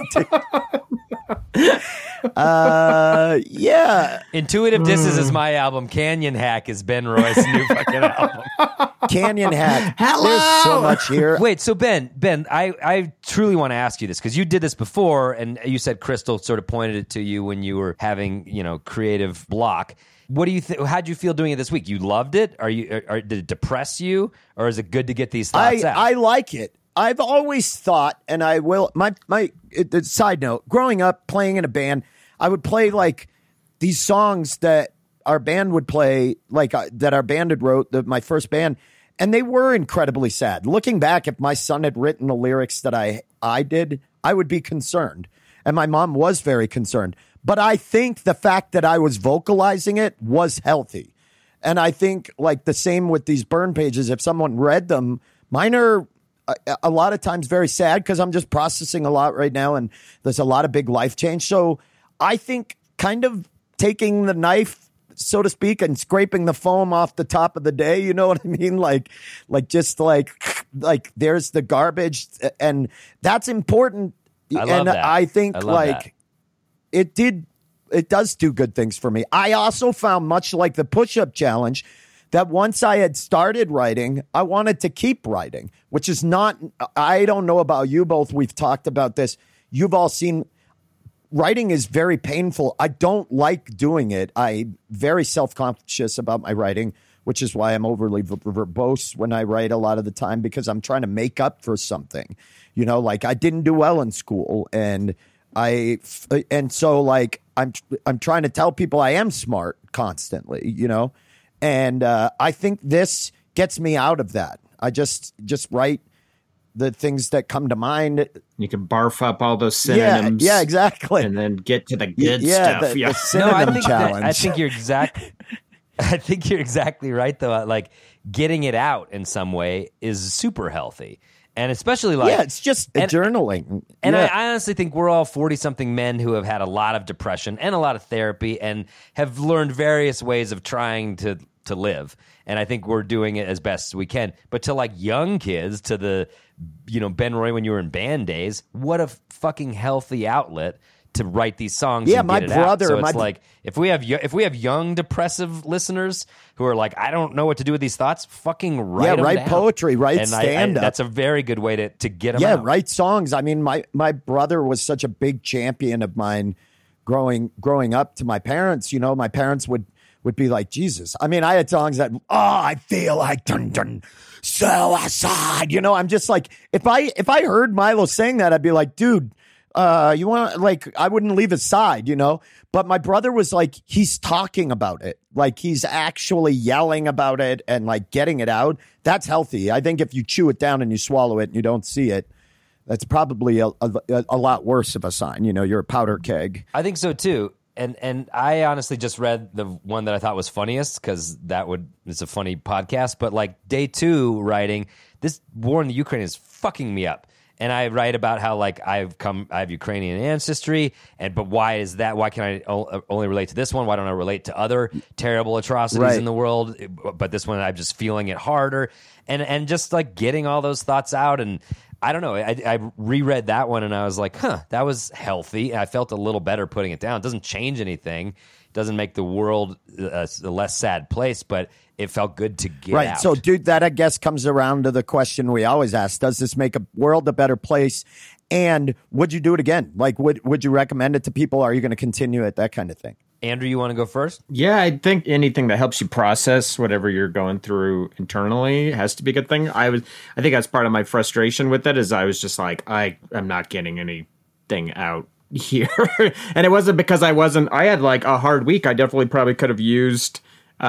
dude. uh, yeah. Intuitive Disses Hmm. is my album. Canyon Hack is Ben Roy's new fucking album. Canyon hack. Hello! There's so much here. Wait, so Ben, Ben, I, I truly want to ask you this because you did this before, and you said Crystal sort of pointed it to you when you were having, you know, creative block. What do you think? How'd you feel doing it this week? You loved it? Are you? Or, or did it depress you, or is it good to get these I, thoughts out? I like it. I've always thought, and I will. My my it, it- side note: growing up, playing in a band, I would play like these songs that our band would play, like uh, that our band had wrote, the, my first band, and they were incredibly sad. Looking back, if my son had written the lyrics that I I did, I would be concerned, and my mom was very concerned. But I think the fact that I was vocalizing it was healthy. And I think like the same with these burn pages, if someone read them, mine are a, a lot of times very sad because I'm just processing a lot right now and there's a lot of big life change. So I think kind of taking the knife, so to speak, and scraping the foam off the top of the day, you know what I mean? Like, like just like, like there's the garbage and that's important. I love and that. I think I love like, that. it did it does do good things for me. I also found, much like the push-up challenge, that once I had started writing, I wanted to keep writing, which is not, I don't know about you both. We've talked about this. You've all seen writing is very painful. I don't like doing it. I'm very self-conscious about my writing, which is why I'm overly ver- verbose when I write a lot of the time, because I'm trying to make up for something. You know, like I didn't do well in school and I, and so like I'm, I'm trying to tell people I am smart constantly, you know, and uh, I think this gets me out of that. I just, just write the things that come to mind. You can barf up all those Yeah, synonyms. yeah, exactly. And then get to the good yeah, stuff. the, yeah. the synonym no, I think that, challenge. I think you're exact. I think you're exactly right though. Like getting it out in some way is super healthy, and especially like yeah, it's just and- journaling. And yeah. I, I honestly think we're all forty-something men who have had a lot of depression and a lot of therapy and have learned various ways of trying to to live. And I think we're doing it as best as we can. But to like young kids, to the, you know, Ben Roy when you were in band days, what a fucking healthy outlet to write these songs. Yeah, and my get it brother- Out. So my it's br- like if we have yo- if we have young depressive listeners who are like, I don't know what to do with these thoughts, fucking write Yeah, them write down. poetry, write And I- I- stand-up. That's a very good way to to get them yeah, out. write songs. I mean, my my brother was such a big champion of mine growing growing up. To my parents, you know, my parents would would be like, Jesus. I mean, I had songs that, oh, I feel like dun dun suicide. You know, I'm just like, if I if I heard Milo saying that, I'd be like, dude, uh, you want like I wouldn't leave his side, you know. But my brother was like, he's talking about it, like he's actually yelling about it and like getting it out. That's healthy. I think if you chew it down and you swallow it and you don't see it, that's probably a, a, a lot worse of a sign. You know, you're a powder keg. I think so too. And and I honestly just read the one that I thought was funniest because that would it's a funny podcast. But like day two writing, this war in the Ukraine is fucking me up. And I write about how like I've come, I have Ukrainian ancestry, and but why is that? Why can I o- only relate to this one? Why don't I relate to other terrible atrocities Right. in the world? But this one, I'm just feeling it harder, and and just like getting all those thoughts out. And I don't know. I, I reread that one, and I was like, huh, that was healthy. And I felt a little better putting it down. It doesn't change anything. It doesn't make the world a, a less sad place, but it felt good to get Right. out. So, dude, that I guess comes around to the question we always ask: does this make a world a better place? And would you do it again? Like, would would you recommend it to people? Are you going to continue it? That kind of thing. Andrew, you want to go first? Yeah, I think anything that helps you process whatever you're going through internally has to be a good thing. I was, I think that's part of my frustration with it is I was just like, I am not getting anything out here. And it wasn't because I wasn't, I had like a hard week. I definitely probably could have used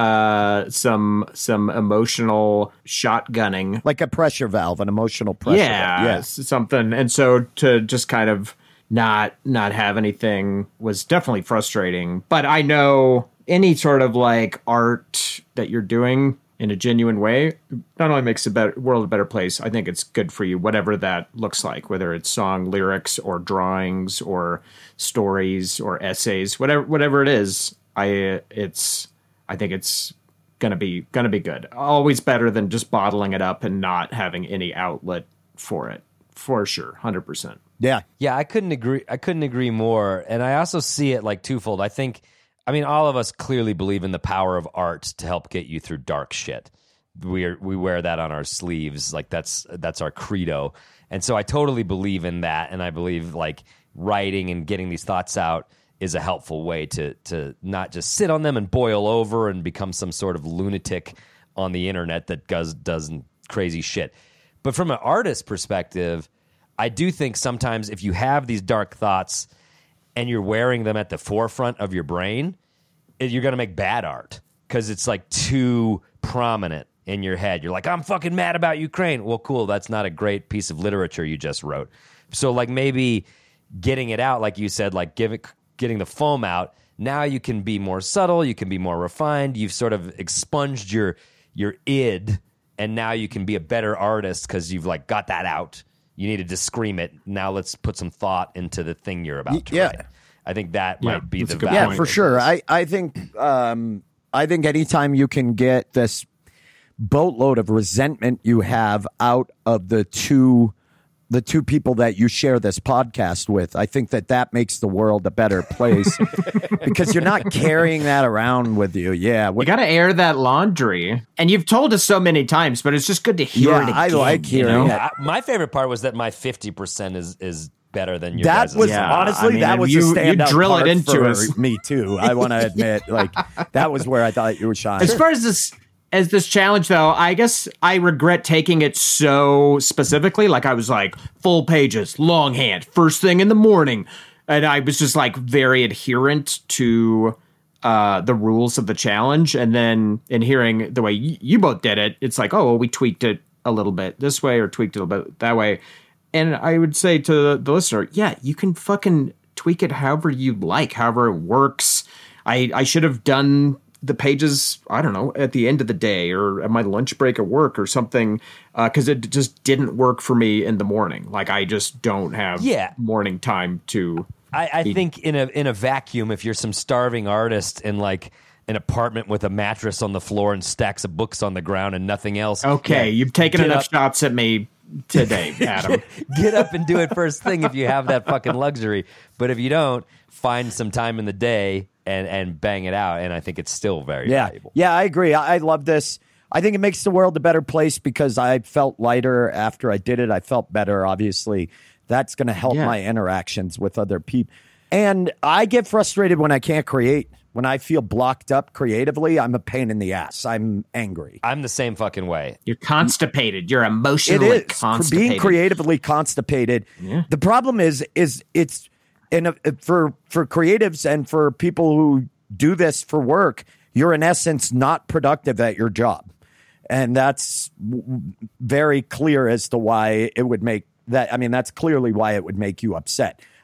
uh some some emotional shotgunning, Like a pressure valve, an emotional pressure yeah, valve. Yeah. s- something. And so to just kind of not not have anything was definitely frustrating. But I know any sort of like art that you're doing in a genuine way not only makes the better, world a better place, I think it's good for you, whatever that looks like, whether it's song lyrics or drawings or stories or essays, whatever whatever it is. I it's I think it's gonna be gonna be good. Always better than just bottling it up and not having any outlet for it. For sure, one hundred percent. Yeah. Yeah, I couldn't agree. I couldn't agree more. And I also see it like twofold. I think, I mean, all of us clearly believe in the power of art to help get you through dark shit. We are, we wear that on our sleeves, like that's that's our credo. And so I totally believe in that, and I believe like writing and getting these thoughts out is a helpful way to to not just sit on them and boil over and become some sort of lunatic on the internet that does does crazy shit. But from an artist perspective, I do think sometimes if you have these dark thoughts and you're wearing them at the forefront of your brain, it- you're going to make bad art because it's like too prominent in your head. You're like, I'm fucking mad about Ukraine. Well, cool. That's not a great piece of literature you just wrote. So like maybe getting it out, like you said, like giving, getting the foam out, now you can be more subtle. You can be more refined. You've sort of expunged your your id, and now you can be a better artist because you've like got that out. You needed to scream it. Now let's put some thought into the thing you're about to Yeah. write. I think that Yeah, might be that's the a good value. Yeah, point. for of sure. this. I, I think um, I think anytime you can get this boatload of resentment you have out of the two the two people that you share this podcast with, I think that that makes the world a better place because you're not carrying that around with you. Yeah, You what, got to air that laundry. And you've told us so many times, but it's just good to hear Yeah, it again. I like you hearing know? it. I- my favorite part was that my fifty percent is is better than your that guys'. was Yeah, honestly I mean, that and was you- a you standout drill it part into for us. me too. I want to admit, like that was where I thought you were shining. As far as this as this challenge though, I guess I regret taking it so specifically. Like I was like full pages, longhand, first thing in the morning. And I was just like very adherent to uh, the rules of the challenge. And then in hearing the way y- you both did it, it's like, oh, well, we tweaked it a little bit this way or tweaked it a little bit that way. And I would say to the, the listener, yeah, you can fucking tweak it however you like, however it works. I, I should have done the pages, I don't know, at the end of the day or at my lunch break at work or something, because it just didn't work for me in the morning. Like I just don't have Yeah. morning time to. I, I think in a in a vacuum, if you're some starving artist in like an apartment with a mattress on the floor and stacks of books on the ground and nothing else, Okay, yeah, you've taken get enough up- shots at me today, Adam. get up and do it first thing if you have that fucking luxury. But if you don't, find some time in the day and and bang it out. And I think it's still very Yeah, valuable. yeah, I agree. I, I love this. I think it makes the world a better place because I felt lighter after I did it. I felt better, obviously. That's going to help Yeah. my interactions with other people. And I get frustrated when I can't create. When I feel blocked up creatively, I'm a pain in the ass. I'm angry. I'm the same fucking way. You're constipated. You're It emotionally is constipated. being creatively constipated. The problem is, is it's in a, for for creatives and for people who do this for work. You're in essence not productive at your job, and that's w- very clear as to why it would make that. I mean, that's clearly why it would make you upset.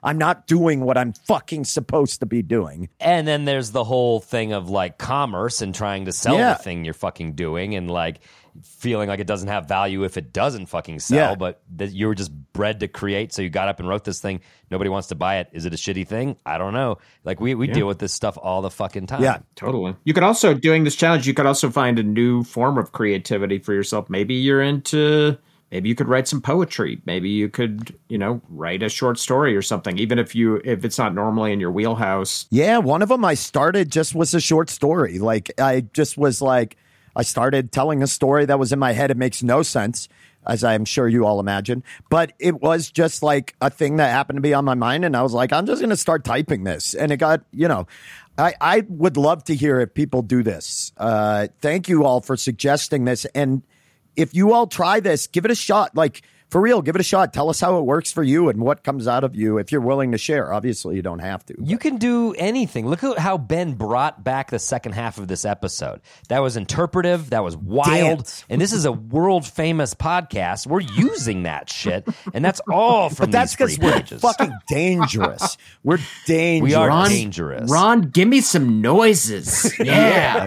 I'm not doing what I'm fucking supposed to be doing. And then there's the whole thing of like commerce and trying to sell Yeah. the thing you're fucking doing and like feeling like it doesn't have value if it doesn't fucking sell, Yeah. but that you were just bred to create. So you got up and wrote this thing. Nobody wants to buy it. Is it a shitty thing? I don't know. Like we, we deal with this stuff all the fucking time. Yeah. Totally. You could also, doing this challenge, you could also find a new form of creativity for yourself. Maybe you're into, maybe you could write some poetry. Maybe you could, you know, write a short story or something, even if you, if it's not normally in your wheelhouse. Yeah, one of them I started just was a short story. Like I just was like, I started telling a story that was in my head. It makes no sense, as I'm sure you all imagine, but it was just like a thing that happened to be on my mind. And I was like, I'm just going to start typing this. And it got, you know, I, I would love to hear if people do this. Uh, thank you all for suggesting this. And if you all try this, give it a shot. Like, for real, give it a shot. Tell us how it works for you and what comes out of you if you're willing to share. Obviously, you don't have to. You can do anything. Look at how Ben brought back the second half of this episode. That was interpretive. That was wild. Dance. And this is a world famous podcast. We're using that shit, and that's all from But that's these because free we're pages. fucking dangerous. We're dangerous. We are Ron- dangerous. Ron, give me some noises. Yeah.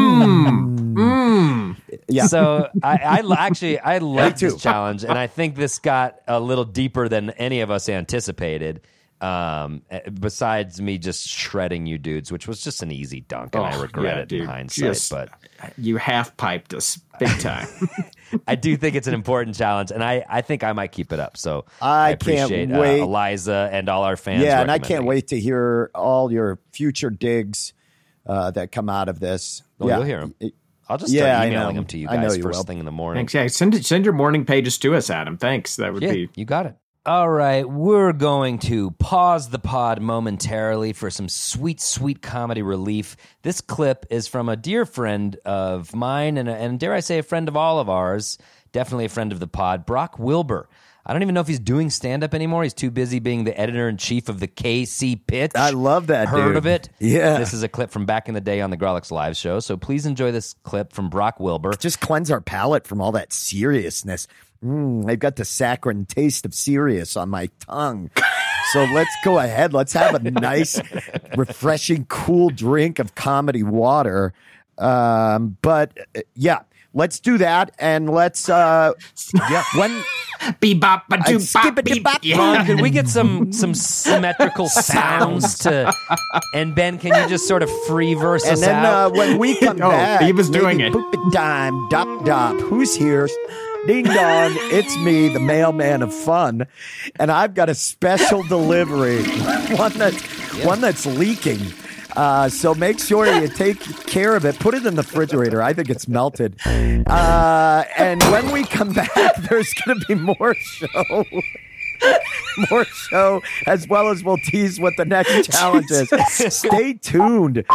Yeah. So I, I actually I like too. this challenge, and I think this got a little deeper than any of us anticipated. Um, besides me just shredding you dudes, which was just an easy dunk, and I Oh, regret yeah, it in dude. hindsight. Just- But You half piped us big time. I do think it's an important challenge, and I, I think I might keep it up. So I I appreciate can't wait. Uh, Eliza and all our fans. Yeah, and I can't recommending it. wait to hear all your future digs uh, that come out of this. Oh, yeah. you'll hear 'em. It- I'll just Yeah, start I emailing know. them to you I know guys you first will. thing in the morning. Thanks. Yeah, send it, send your morning pages to us, Adam. Thanks. That would Yeah, be. you got it. All right, we're going to pause the pod momentarily for some sweet, sweet comedy relief. This clip is from a dear friend of mine, and, and dare I say, a friend of all of ours, definitely a friend of the pod, Brock Wilbur. I don't even know if he's doing stand-up anymore. He's too busy being the editor-in-chief of the K C Pitch. I love that, Heard dude. of it? Yeah. This is a clip from back in the day on the Grolix Live show, so please enjoy this clip from Brock Wilbur. Just cleanse our palate from all that seriousness. Mm, I've got the saccharine taste of serious on my tongue. So let's go ahead. Let's have a nice, refreshing, cool drink of comedy water. Um, but uh, yeah, let's do that. And let's, uh, yeah, when. Bebop, ba I'd skip it to bop. Ron, could we get some some symmetrical sounds to? And Ben, can you just sort of free verse And us then uh, out? when we come Oh, back, he was doing lady it. Poop it time, dop dop. Who's here? Ding dong, it's me, the mailman of fun, and I've got a special delivery, one that's one that's leaking. Uh, so make sure you take care of it. Put it in the refrigerator. I think it's melted. Uh, and when we come back, there's going to be more show. More show, as well as we'll tease what the next challenge is. Stay tuned.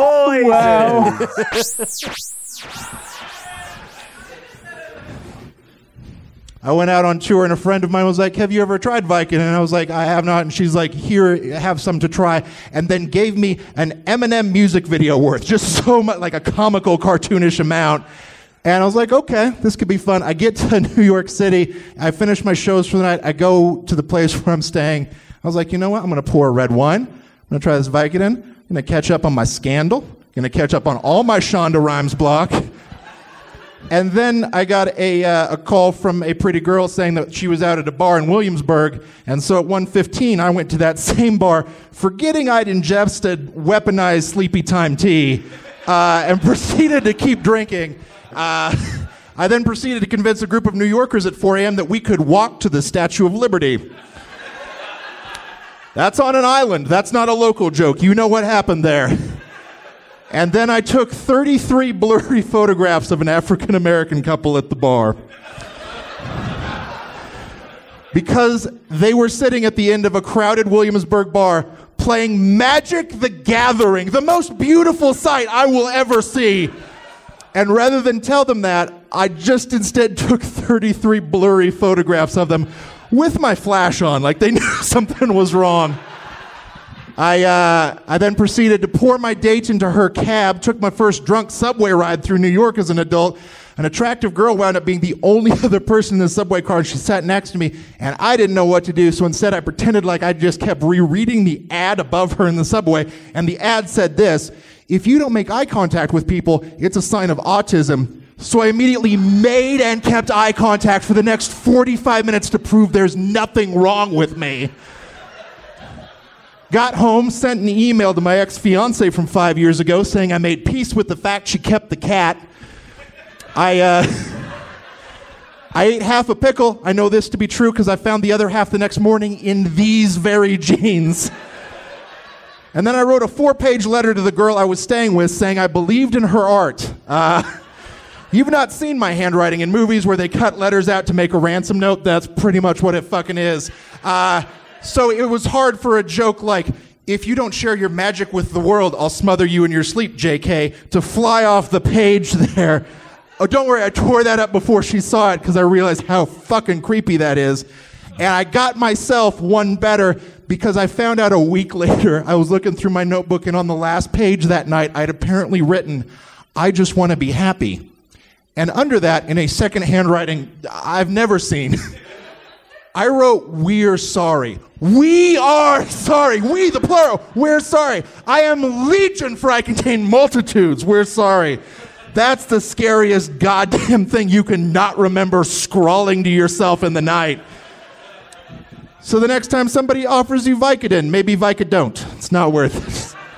Noises. I went out on tour and a friend of mine was like, have you ever tried Vicodin? And I was like, I have not. And she's like, here, have some to try. And then gave me an Eminem music video worth, just so much, like a comical, cartoonish amount. And I was like, okay, this could be fun. I get to New York City. I finish my shows for the night. I go to the place where I'm staying. I was like, you know what? I'm going to pour a red wine. I'm going to try this Vicodin. I'm going to catch up on my Scandal. I'm going to catch up on all my Shonda Rhimes block. And then I got a uh, a call from a pretty girl saying that she was out at a bar in Williamsburg. And so at one fifteen, I went to that same bar, forgetting I'd ingested weaponized sleepy time tea, uh, and proceeded to keep drinking. Uh, I then proceeded to convince a group of New Yorkers at four a.m. that we could walk to the Statue of Liberty. That's on an island. That's not a local joke. You know what happened there. And then I took thirty-three blurry photographs of an African-American couple at the bar. Because they were sitting at the end of a crowded Williamsburg bar playing Magic the Gathering, the most beautiful sight I will ever see. And rather than tell them that, I just instead took thirty-three blurry photographs of them with my flash on, like they knew something was wrong. I uh, I then proceeded to pour my date into her cab, took my first drunk subway ride through New York as an adult. An attractive girl wound up being the only other person in the subway car. She sat next to me, and I didn't know what to do, so instead I pretended like I just kept rereading the ad above her in the subway, and the ad said this: if you don't make eye contact with people, it's a sign of autism. So I immediately made and kept eye contact for the next forty-five minutes to prove there's nothing wrong with me. Got home, sent an email to my ex-fiance from five years ago saying I made peace with the fact she kept the cat. I, uh, I ate half a pickle. I know this to be true because I found the other half the next morning in these very jeans. And then I wrote a four-page letter to the girl I was staying with saying I believed in her art. Uh, you've not seen my handwriting in movies where they cut letters out to make a ransom note. That's pretty much what it fucking is. Uh... So it was hard for a joke like, if you don't share your magic with the world, I'll smother you in your sleep, J K, to fly off the page there. Oh, don't worry, I tore that up before she saw it because I realized how fucking creepy that is. And I got myself one better because I found out a week later, I was looking through my notebook, and on the last page that night, I'd apparently written, I just want to be happy. And under that, in a second handwriting I've never seen, I wrote, we're sorry. We are sorry. We, the plural, we're sorry. I am legion, for I contain multitudes. We're sorry. That's the scariest goddamn thing you can not remember scrawling to yourself in the night. So the next time somebody offers you Vicodin, maybe Vicodont. It's not worth it.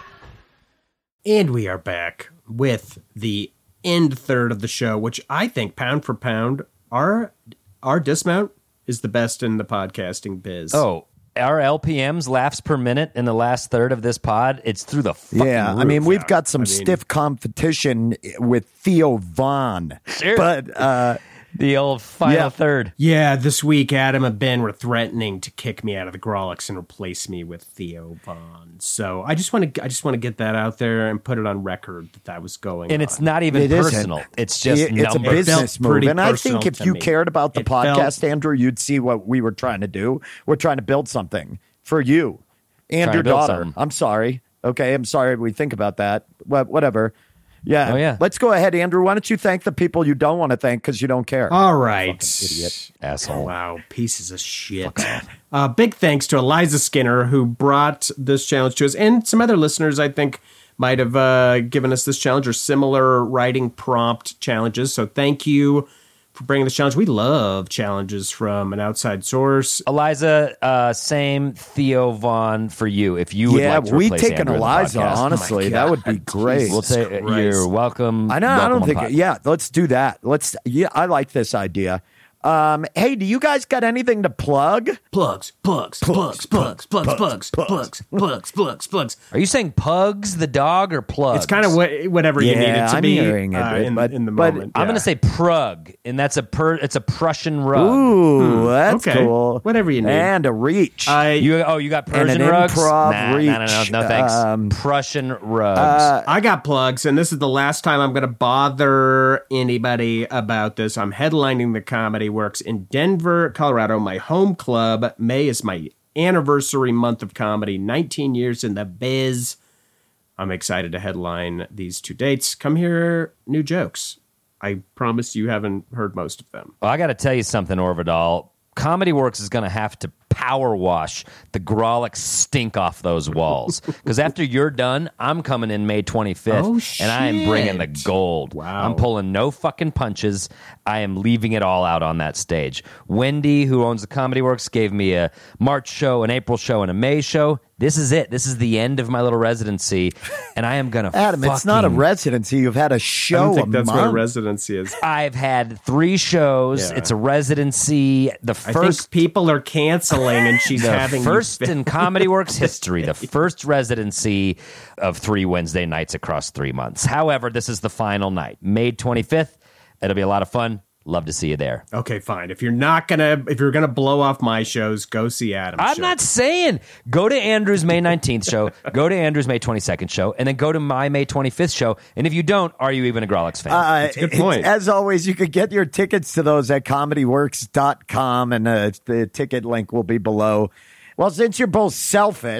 And we are back with the end third of the show, which I think, pound for pound, our our dismount is the best in the podcasting biz. Oh, our L P Ms, laughs per minute, in the last third of this pod, it's through the fucking Yeah, roof. I mean, we've got some I mean- stiff competition with Theo Vaughn. Sure. But, uh, The old final Yeah. third. Yeah, this week Adam and Ben were threatening to kick me out of the Grawlix and replace me with Theo Vaughn. So I just want to I just want to get that out there and put it on record that that was going And on. it's not even It isn't. personal. It's just it- it's a numbers. business felt move. pretty And I personal think if to you me. cared about the It felt- podcast, Andrew, you'd see what we were trying to do. We're trying to build something for you and Trying your to build daughter. something. I'm sorry. Okay, I'm sorry we think about that. Well, whatever. Yeah. Oh, yeah. Let's go ahead, Andrew. Why don't you thank the people you don't want to thank because you don't care? All right. idiot. Asshole. Wow, pieces of shit. Uh, big thanks to Eliza Skinner, who brought this challenge to us, and some other listeners, I think, might have uh, given us this challenge or similar writing prompt challenges. So thank you for bringing this challenge. We love challenges from an outside source. Eliza, uh, same Theo Vaughn for you. If you would yeah, like to we replace take an Andrew in the Eliza, podcast. honestly. Oh my that would be God. great. We'll take. Christ. You're welcome. I know. I welcome don't on think. pod. Yeah, let's do that. Let's. Yeah, I like this idea. Um, hey, do you guys got anything to plug? Plugs, plugs, plugs, plugs, plugs, plugs, plugs, plugs, plugs, plugs. Are you saying Pugs the dog or Plugs? It's kind of what, whatever you need it Yeah, to I'm be hearing it, uh, in, but- in the but moment. I'm yeah. going to say Prug, and that's a per. It's a Prussian rug. Ooh, that's okay. cool. Whatever you need. And a reach. I, You oh you got Persian an rugs? improv nah, no, no, no, reach. no, thanks. Um, Prussian rugs. uh, I got plugs, and this is the last time I'm going to bother anybody about this. I'm headlining the Comedy Works in Denver, Colorado, my home club. May is my anniversary month of comedy, nineteen years in the biz. I'm excited to headline these two dates. Come hear new jokes. I promise you haven't heard most of them. Well, I got to tell you something, Orvidal. Comedy Works is going to have to power wash the Grawlix stink off those walls. Because after you're done, I'm coming in May twenty-fifth, Oh, and I am bringing the shit. gold. Wow. I'm pulling no fucking punches. I am leaving it all out on that stage. Wendy, who owns the Comedy Works, gave me a March show, an April show, and a May show. This is it. This is the end of my little residency, and I am going to Adam, it's not a residency. You've had a I show don't think a that's what a month. residency is. I've had three shows. Yeah. It's a residency. The I first think people are canceling, and she's the having you first fit- in Comedy Works history, the first residency of three Wednesday nights across three months. However, this is the final night, May twenty-fifth. It'll be a lot of fun. Love to see you there. Okay, fine. If you're not gonna, if you're gonna blow off my shows, go see Adam's I'm show. not saying go to Andrew's May nineteenth show, go to Andrew's May twenty-second show, and then go to my May twenty-fifth show. And if you don't, are you even a Grawlix fan? Uh, a good point. As always, you could get your tickets to those at comedy works dot com, and uh, the ticket link will be below. Well, since you're both selfish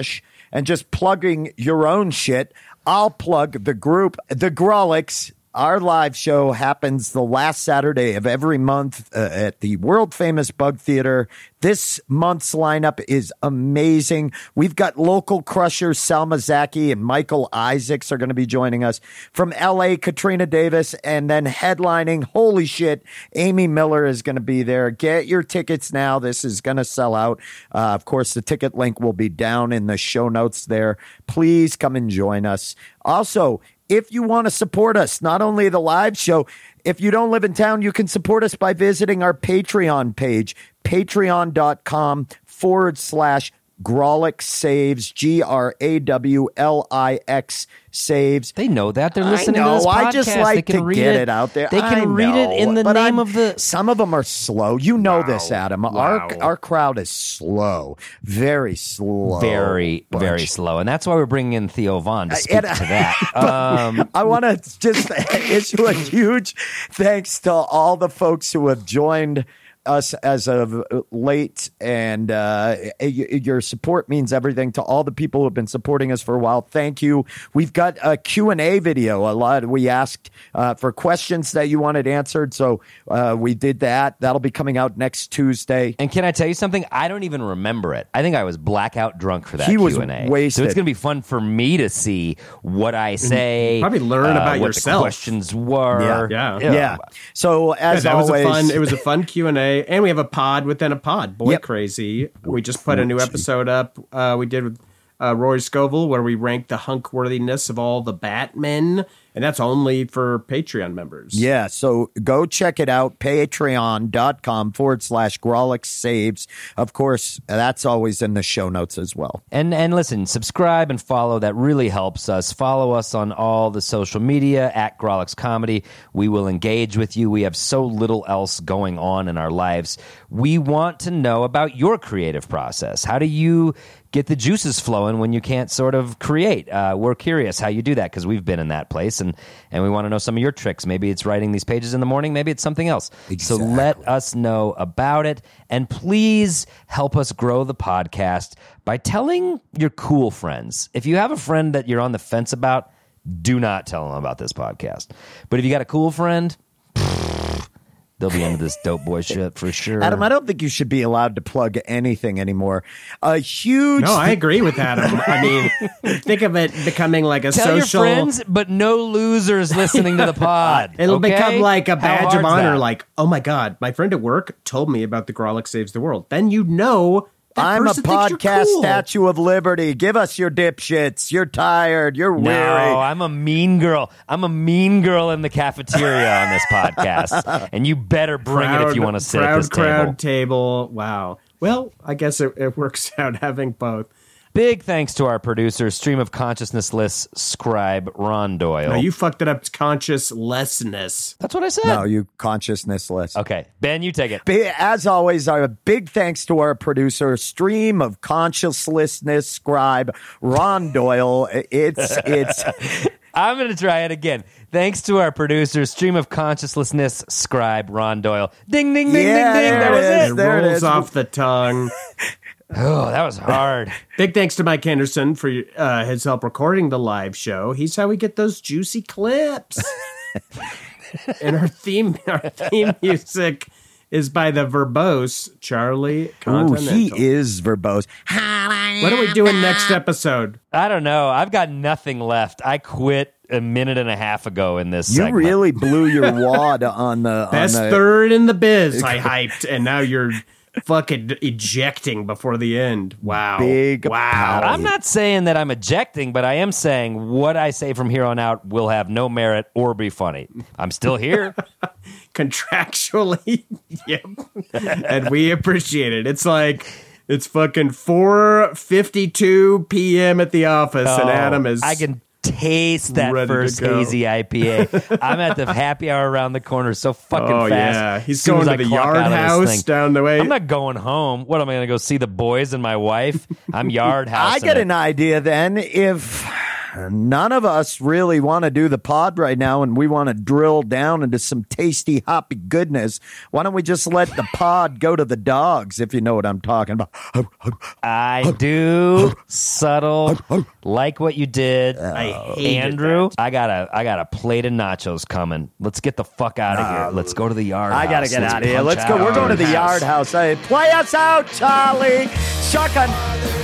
and just plugging your own shit, I'll plug the group, the Grawlix. Our live show happens the last Saturday of every month uh, at the world famous Bug Theater. This month's lineup is amazing. We've got local crushers Salma Zaki and Michael Isaacs are going to be joining us. From L A, Katrina Davis, and then headlining, holy shit, Amy Miller is going to be there. Get your tickets now. This is going to sell out. Uh, of course, the ticket link will be down in the show notes there. Please come and join us. Also, if you want to support us, not only the live show, if you don't live in town, you can support us by visiting our Patreon page, patreon.com forward slash Grawlix Saves, G R A W L I X Saves. They know that. They're listening I know. to this podcast. I just They like can to read get it. it out there. They can I read it know, in the but name I'm- of the... Some of them are slow. You know Wow. this, Adam. Wow. Our our crowd is slow. Very slow. Very, bunch. very slow. And that's why we're bringing in Theo Vaughn to speak and- to that. Um, I want to just issue a huge thanks to all the folks who have joined us as of late, and uh, y- your support means everything to all the people who have been supporting us for a while. Thank you. We've got a Q and A video. A lot we asked uh, for questions that you wanted answered, so uh, we did that. That'll be coming out next Tuesday. and can I tell you something? I don't even remember it. I think I was blackout drunk for that He was Q and A. wasted. So it's going to be fun for me to see what I say. Probably learn uh, about what yourself. the questions were. Yeah. Yeah. So as that was always, a fun. It was a fun Q and A, and we have a pod within a pod. Boy, Yep. crazy! We just put a new episode up. Uh, we did with uh, Rory Scovel, where we ranked the hunk worthiness of all the Batmen, and that's only for Patreon members. Yeah, so go check it out, patreon.com forward slash Grawlix Saves. Of course, that's always in the show notes as well. And and listen, subscribe and follow. That really helps us. Follow us on all the social media at Grawlix Comedy. We will engage with you. We have so little else going on in our lives. We want to know about your creative process. How do you get the juices flowing when you can't sort of create? Uh, we're curious how you do that because we've been in that place, and, and we want to know some of your tricks. Maybe it's writing these pages in the morning. Maybe it's something else. So let us know about it, and please help us grow the podcast by telling your cool friends. If you have a friend that you're on the fence about, do not tell them about this podcast. But if you got a cool friend, they'll be into this dope boy shit for sure. Adam, I don't think you should be allowed to plug anything anymore. A huge... No, I agree with Adam. I mean, think of it becoming like a Tell social. your friends, but no losers listening to the pod. It'll okay? become like a How badge of hard's honor. that? Like, oh my god, my friend at work told me about the Grawlix Saves the World. Then you know. That I'm a person thinks you're podcast cool. statue of liberty. Give us your dipshits. You're tired. You're No, weary. I'm a mean girl. I'm a mean girl in the cafeteria on this podcast, and you better bring it if you want to sit crowd, at this crowd table. table. Wow. Well, I guess it, it works out having both. Big thanks to our producer, stream of consciousness-less scribe Ron Doyle. No, you fucked it up. Consciouslessness. That's what I said. No, you consciousnessless. Okay, Ben, you take it. Bi- As always, our big thanks to our producer, stream of consciouslessness scribe Ron Doyle. It's it's I'm going to try it again. Thanks to our producer, stream of consciousness scribe Ron Doyle. Ding, ding, ding, Yeah, ding, ding. there That was it it. is. It There it rolls is. off the tongue. Oh, that was hard. Big thanks to Mike Henderson for uh, his help recording the live show. He's how we get those juicy clips. And our theme, our theme music is by the verbose Charlie ooh, Continental. he is verbose. What are we doing next episode? I don't know. I've got nothing left. I quit a minute and a half ago in this You segment. really blew your wad on the Best on the, third in the biz. I hyped, and now you're fucking ejecting before the end. Wow. Big wow. power. I'm not saying that I'm ejecting, but I am saying what I say from here on out will have no merit or be funny. I'm still here. Contractually. Yep. And we appreciate it. It's like it's fucking four fifty-two p.m. at the office, and Oh, Adam is I can taste that ready to first go. hazy I P A. I'm at the happy hour around the corner so fucking Oh, fast. yeah. He's As soon going as to I the clock yard out of this house thing. down the way. I'm not going home. What am I going to go see the boys and my wife? I'm yard house. I get an idea then. If none of us really want to do the pod right now, and we want to drill down into some tasty, hoppy goodness. Why don't we just let the pod go to the dogs, if you know what I'm talking about? I do. Subtle. Like what you did. I hated Andrew, that. I got a I got a plate of nachos coming. Let's get the fuck out of here. Let's go to the yard. I gotta house. get Let's out of here. punch Let's go. out. We're going to the yard house. Hey, play us out, Charlie. Shotgun.